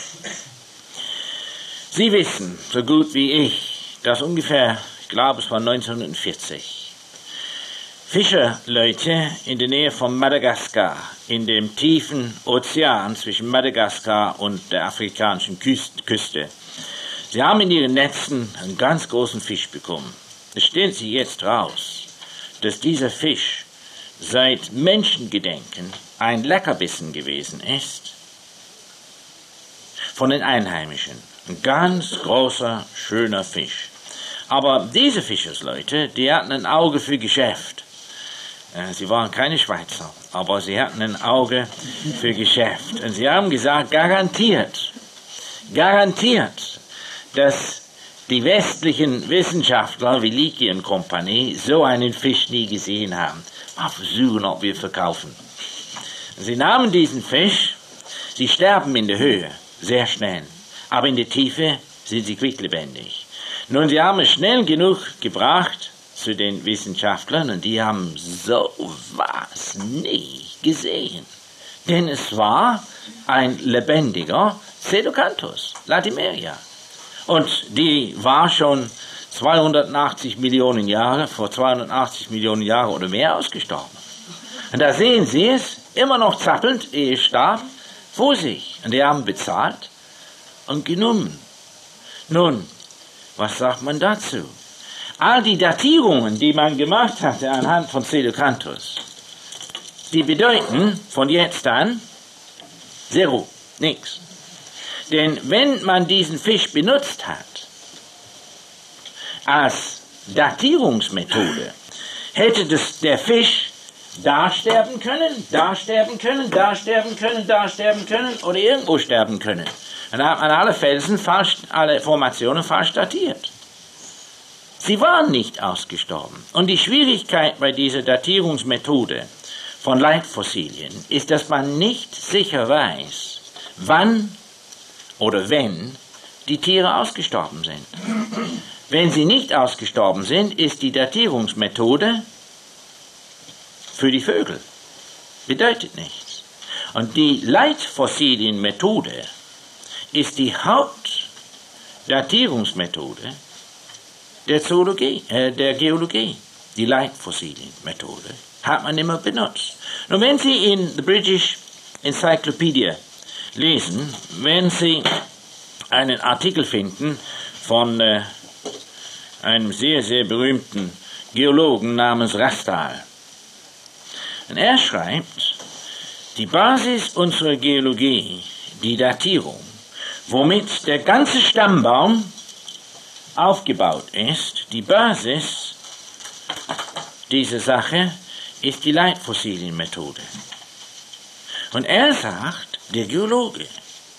Sie wissen, so gut wie ich, dass ungefähr, ich glaube es war neunzehnhundertvierzig, Fischerleute in der Nähe von Madagaskar, in dem tiefen Ozean zwischen Madagaskar und der afrikanischen Küste, sie haben in ihren Netzen einen ganz großen Fisch bekommen. Es stellt sich jetzt raus, dass dieser Fisch seit Menschengedenken ein Leckerbissen gewesen ist von den Einheimischen. Ein ganz großer, schöner Fisch. Aber diese Fischersleute, die hatten ein Auge für Geschäft. Sie waren keine Schweizer, aber sie hatten ein Auge für Geschäft. Und sie haben gesagt, garantiert, garantiert, dass die westlichen Wissenschaftler wie Leakey und Company so einen Fisch nie gesehen haben. Mal versuchen, ob wir verkaufen. Sie nahmen diesen Fisch, sie sterben in der Höhe, sehr schnell, aber in der Tiefe sind sie quicklebendig. Nun, sie haben es schnell genug gebracht zu den Wissenschaftlern und die haben so was nie gesehen. Denn es war ein lebendiger Coelacanthus, Latimeria. Und die war schon zweihundertachtzig Millionen Jahre, vor zweihundertachtzig Millionen Jahren oder mehr ausgestorben. Und da sehen Sie es, immer noch zappelnd, ehe es starb, vor sich. Und die haben bezahlt und genommen. Nun, was sagt man dazu? All die Datierungen, die man gemacht hatte anhand von Coelacanthus, die bedeuten von jetzt an zero, nichts. Denn wenn man diesen Fisch benutzt hat als Datierungsmethode, hätte das, der Fisch da sterben können, da sterben können, da sterben können, da sterben können oder irgendwo sterben können. Dann hat man alle Felsen, falsch, alle Formationen falsch datiert. Sie waren nicht ausgestorben. Und die Schwierigkeit bei dieser Datierungsmethode von Leitfossilien ist, dass man nicht sicher weiß, wann oder wenn die Tiere ausgestorben sind. Wenn sie nicht ausgestorben sind, ist die Datierungsmethode für die Vögel. Bedeutet nichts. Und die Leitfossilienmethode ist die Hauptdatierungsmethode der Zoologie, äh, der Geologie. Die Leitfossilienmethode hat man immer benutzt. Nun, wenn Sie in the British Encyclopedia lesen, wenn Sie einen Artikel finden von äh, einem sehr, sehr berühmten Geologen namens Rastal. Und er schreibt, die Basis unserer Geologie, die Datierung, womit der ganze Stammbaum aufgebaut ist, die Basis dieser Sache ist die Leitfossilienmethode. Und er sagt, der Geologe,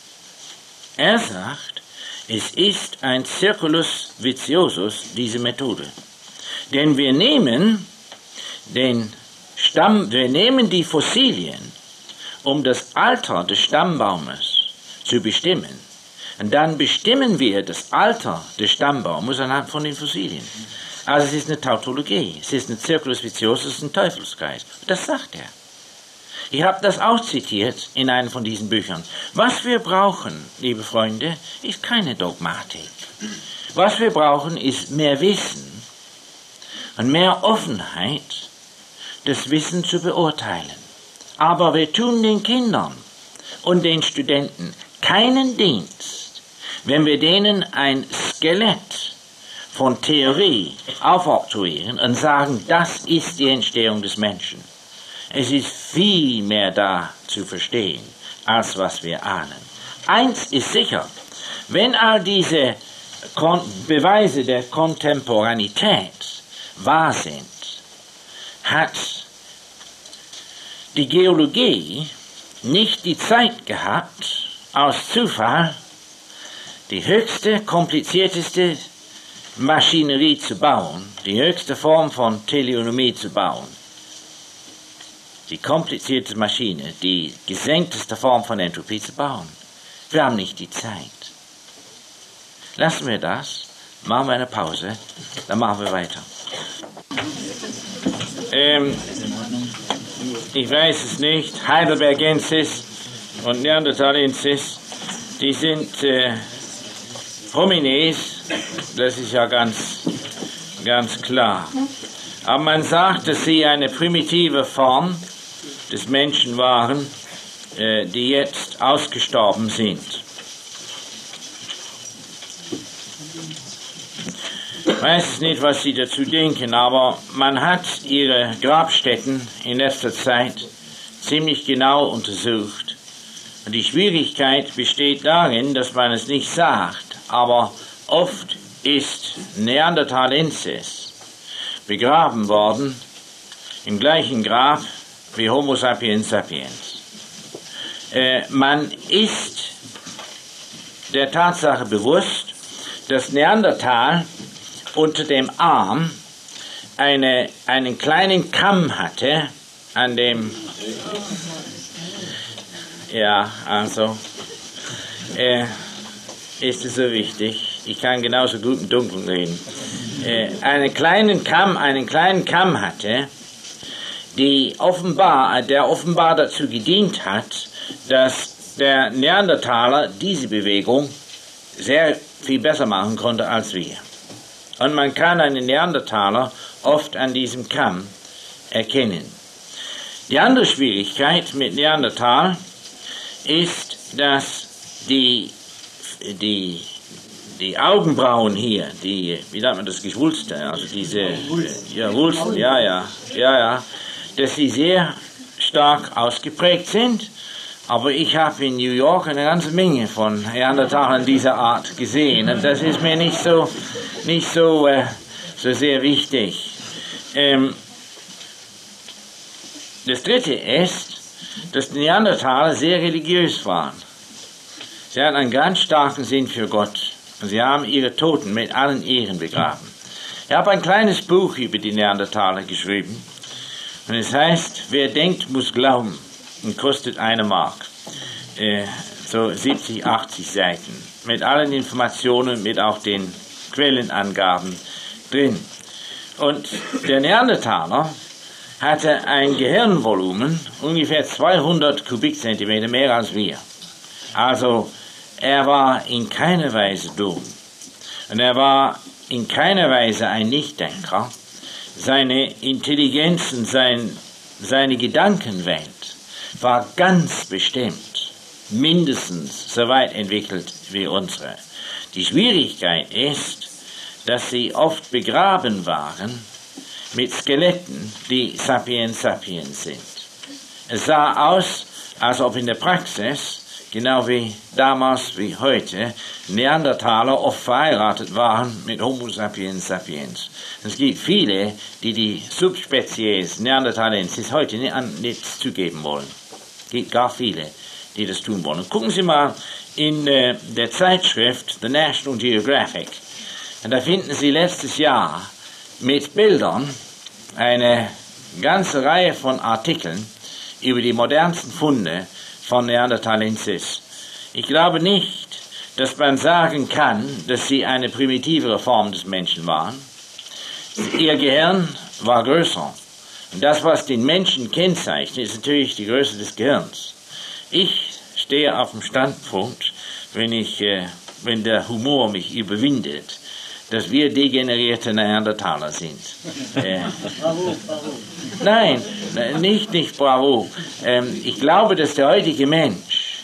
er sagt, es ist ein Circulus viciosus, diese Methode. Denn wir nehmen den Stamm, wir nehmen die Fossilien, um das Alter des Stammbaumes zu bestimmen. Und dann bestimmen wir das Alter des Stammbaumes anhand von den Fossilien. Also es ist eine Tautologie, es ist ein Circulus viciosus, es ist ein Teufelskreis. Das sagt er. Ich habe das auch zitiert in einem von diesen Büchern. Was wir brauchen, liebe Freunde, ist keine Dogmatik. Was wir brauchen, ist mehr Wissen und mehr Offenheit, das Wissen zu beurteilen. Aber wir tun den Kindern und den Studenten keinen Dienst, wenn wir denen ein Skelett von Theorie aufoktroyieren und sagen, das ist die Entstehung des Menschen. Es ist viel mehr da zu verstehen, als was wir ahnen. Eins ist sicher, wenn all diese Kon- Beweise der Kontemporanität wahr sind, hat die Geologie nicht die Zeit gehabt, aus Zufall die höchste, komplizierteste Maschinerie zu bauen, die höchste Form von Teleonomie zu bauen. Die komplizierte Maschine, die gesenkteste Form von Entropie zu bauen. Wir haben nicht die Zeit. Lassen wir das, machen wir eine Pause, dann machen wir weiter. Ähm, ich weiß es nicht, Heidelbergensis und Neanderthalensis, die sind äh, Homines, das ist ja ganz, ganz klar. Aber man sagt, dass sie eine primitive Form des Menschen waren, äh, die jetzt ausgestorben sind. Ich weiß es nicht, was Sie dazu denken, aber man hat ihre Grabstätten in letzter Zeit ziemlich genau untersucht. Und die Schwierigkeit besteht darin, dass man es nicht sagt, aber oft ist Neanderthalensis begraben worden im gleichen Grab wie Homo sapiens sapiens. Äh, man ist der Tatsache bewusst, dass Neandertal unter dem Arm eine, einen kleinen Kamm hatte, an dem, ja, also, äh, ist es so wichtig, ich kann genauso gut im Dunkeln reden, äh, einen kleinen Kamm, einen kleinen Kamm hatte, die offenbar, der offenbar dazu gedient hat, dass der Neandertaler diese Bewegung sehr viel besser machen konnte als wir. Und man kann einen Neandertaler oft an diesem Kamm erkennen. Die andere Schwierigkeit mit Neandertal ist, dass die, die, die Augenbrauen hier, die, wie nennt man das, Geschwulste, also diese, ja, Wulsten, ja, ja, ja, ja, dass sie sehr stark ausgeprägt sind. Aber ich habe in New York eine ganze Menge von Neandertalern dieser Art gesehen. Und das ist mir nicht so, nicht so, äh, so sehr wichtig. Ähm, das Dritte ist, dass die Neandertaler sehr religiös waren. Sie hatten einen ganz starken Sinn für Gott. Und sie haben ihre Toten mit allen Ehren begraben. Ich habe ein kleines Buch über die Neandertaler geschrieben. Und es heißt, wer denkt, muss glauben. Und kostet eine Mark. Äh, so siebzig, achtzig Seiten. Mit allen Informationen, mit auch den Quellenangaben drin. Und der Neandertaler hatte ein Gehirnvolumen, ungefähr zweihundert Kubikzentimeter mehr als wir. Also er war in keiner Weise dumm. Und er war in keiner Weise ein Nichtdenker. Seine Intelligenz und sein, seine Gedankenwelt war ganz bestimmt, mindestens so weit entwickelt wie unsere. Die Schwierigkeit ist, dass sie oft begraben waren mit Skeletten, die Sapiens Sapiens sind. Es sah aus, als ob in der Praxis, genau wie damals wie heute, Neandertaler oft verheiratet waren mit Homo sapiens sapiens. Es gibt viele, die die Subspezies Neanderthalensis heute nicht, nicht zugeben wollen. Es gibt gar viele, die das tun wollen. Gucken Sie mal in äh, der Zeitschrift The National Geographic. Und da finden Sie letztes Jahr mit Bildern eine ganze Reihe von Artikeln über die modernsten Funde von Neanderthalensis. Ich glaube nicht, dass man sagen kann, dass sie eine primitivere Form des Menschen waren. Ihr Gehirn war größer. Und das, was den Menschen kennzeichnet, ist natürlich die Größe des Gehirns. Ich stehe auf dem Standpunkt, wenn, ich, äh, wenn der Humor mich überwindet, dass wir degenerierte Neandertaler sind. Äh, Bravo, bravo. Nein, nicht, nicht bravo. Ähm, ich glaube, dass der heutige Mensch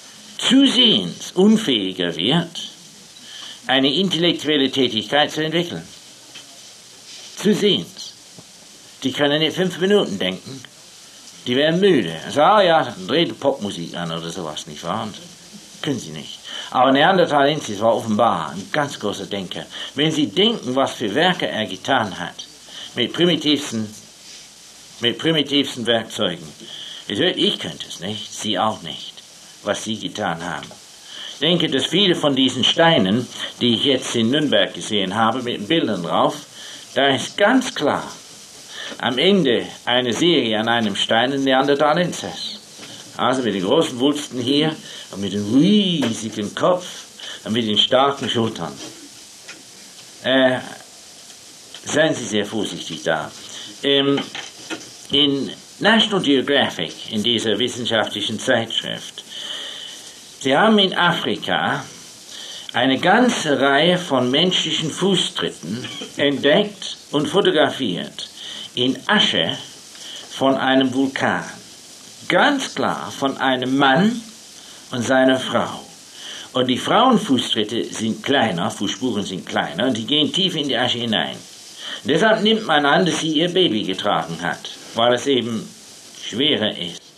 zusehends unfähiger wird, eine intellektuelle Tätigkeit zu entwickeln. Zusehends. Die können nicht fünf Minuten denken. Die werden müde. Also, ah ja, dann dreht Popmusik an oder sowas, nicht wahr? Und können sie nicht. Aber Neanderthalensis war offenbar ein ganz großer Denker. Wenn Sie denken, was für Werke er getan hat, mit primitivsten, mit primitivsten Werkzeugen. Ich könnte es nicht, Sie auch nicht, was Sie getan haben. Ich denke, dass viele von diesen Steinen, die ich jetzt in Nürnberg gesehen habe, mit Bildern drauf, da ist ganz klar, am Ende eine Serie an einem Stein ein Neanderthalensis. Also mit den großen Wulsten hier und mit dem riesigen Kopf und mit den starken Schultern. Äh, seien Sie sehr vorsichtig da. Ähm, in National Geographic in dieser wissenschaftlichen Zeitschrift. Sie haben in Afrika eine ganze Reihe von menschlichen Fußtritten entdeckt und fotografiert in Asche von einem Vulkan. Ganz klar von einem Mann und seiner Frau. Und die Frauenfußtritte sind kleiner, Fußspuren sind kleiner und die gehen tief in die Asche hinein. Und deshalb nimmt man an, dass sie ihr Baby getragen hat, weil es eben schwerer ist.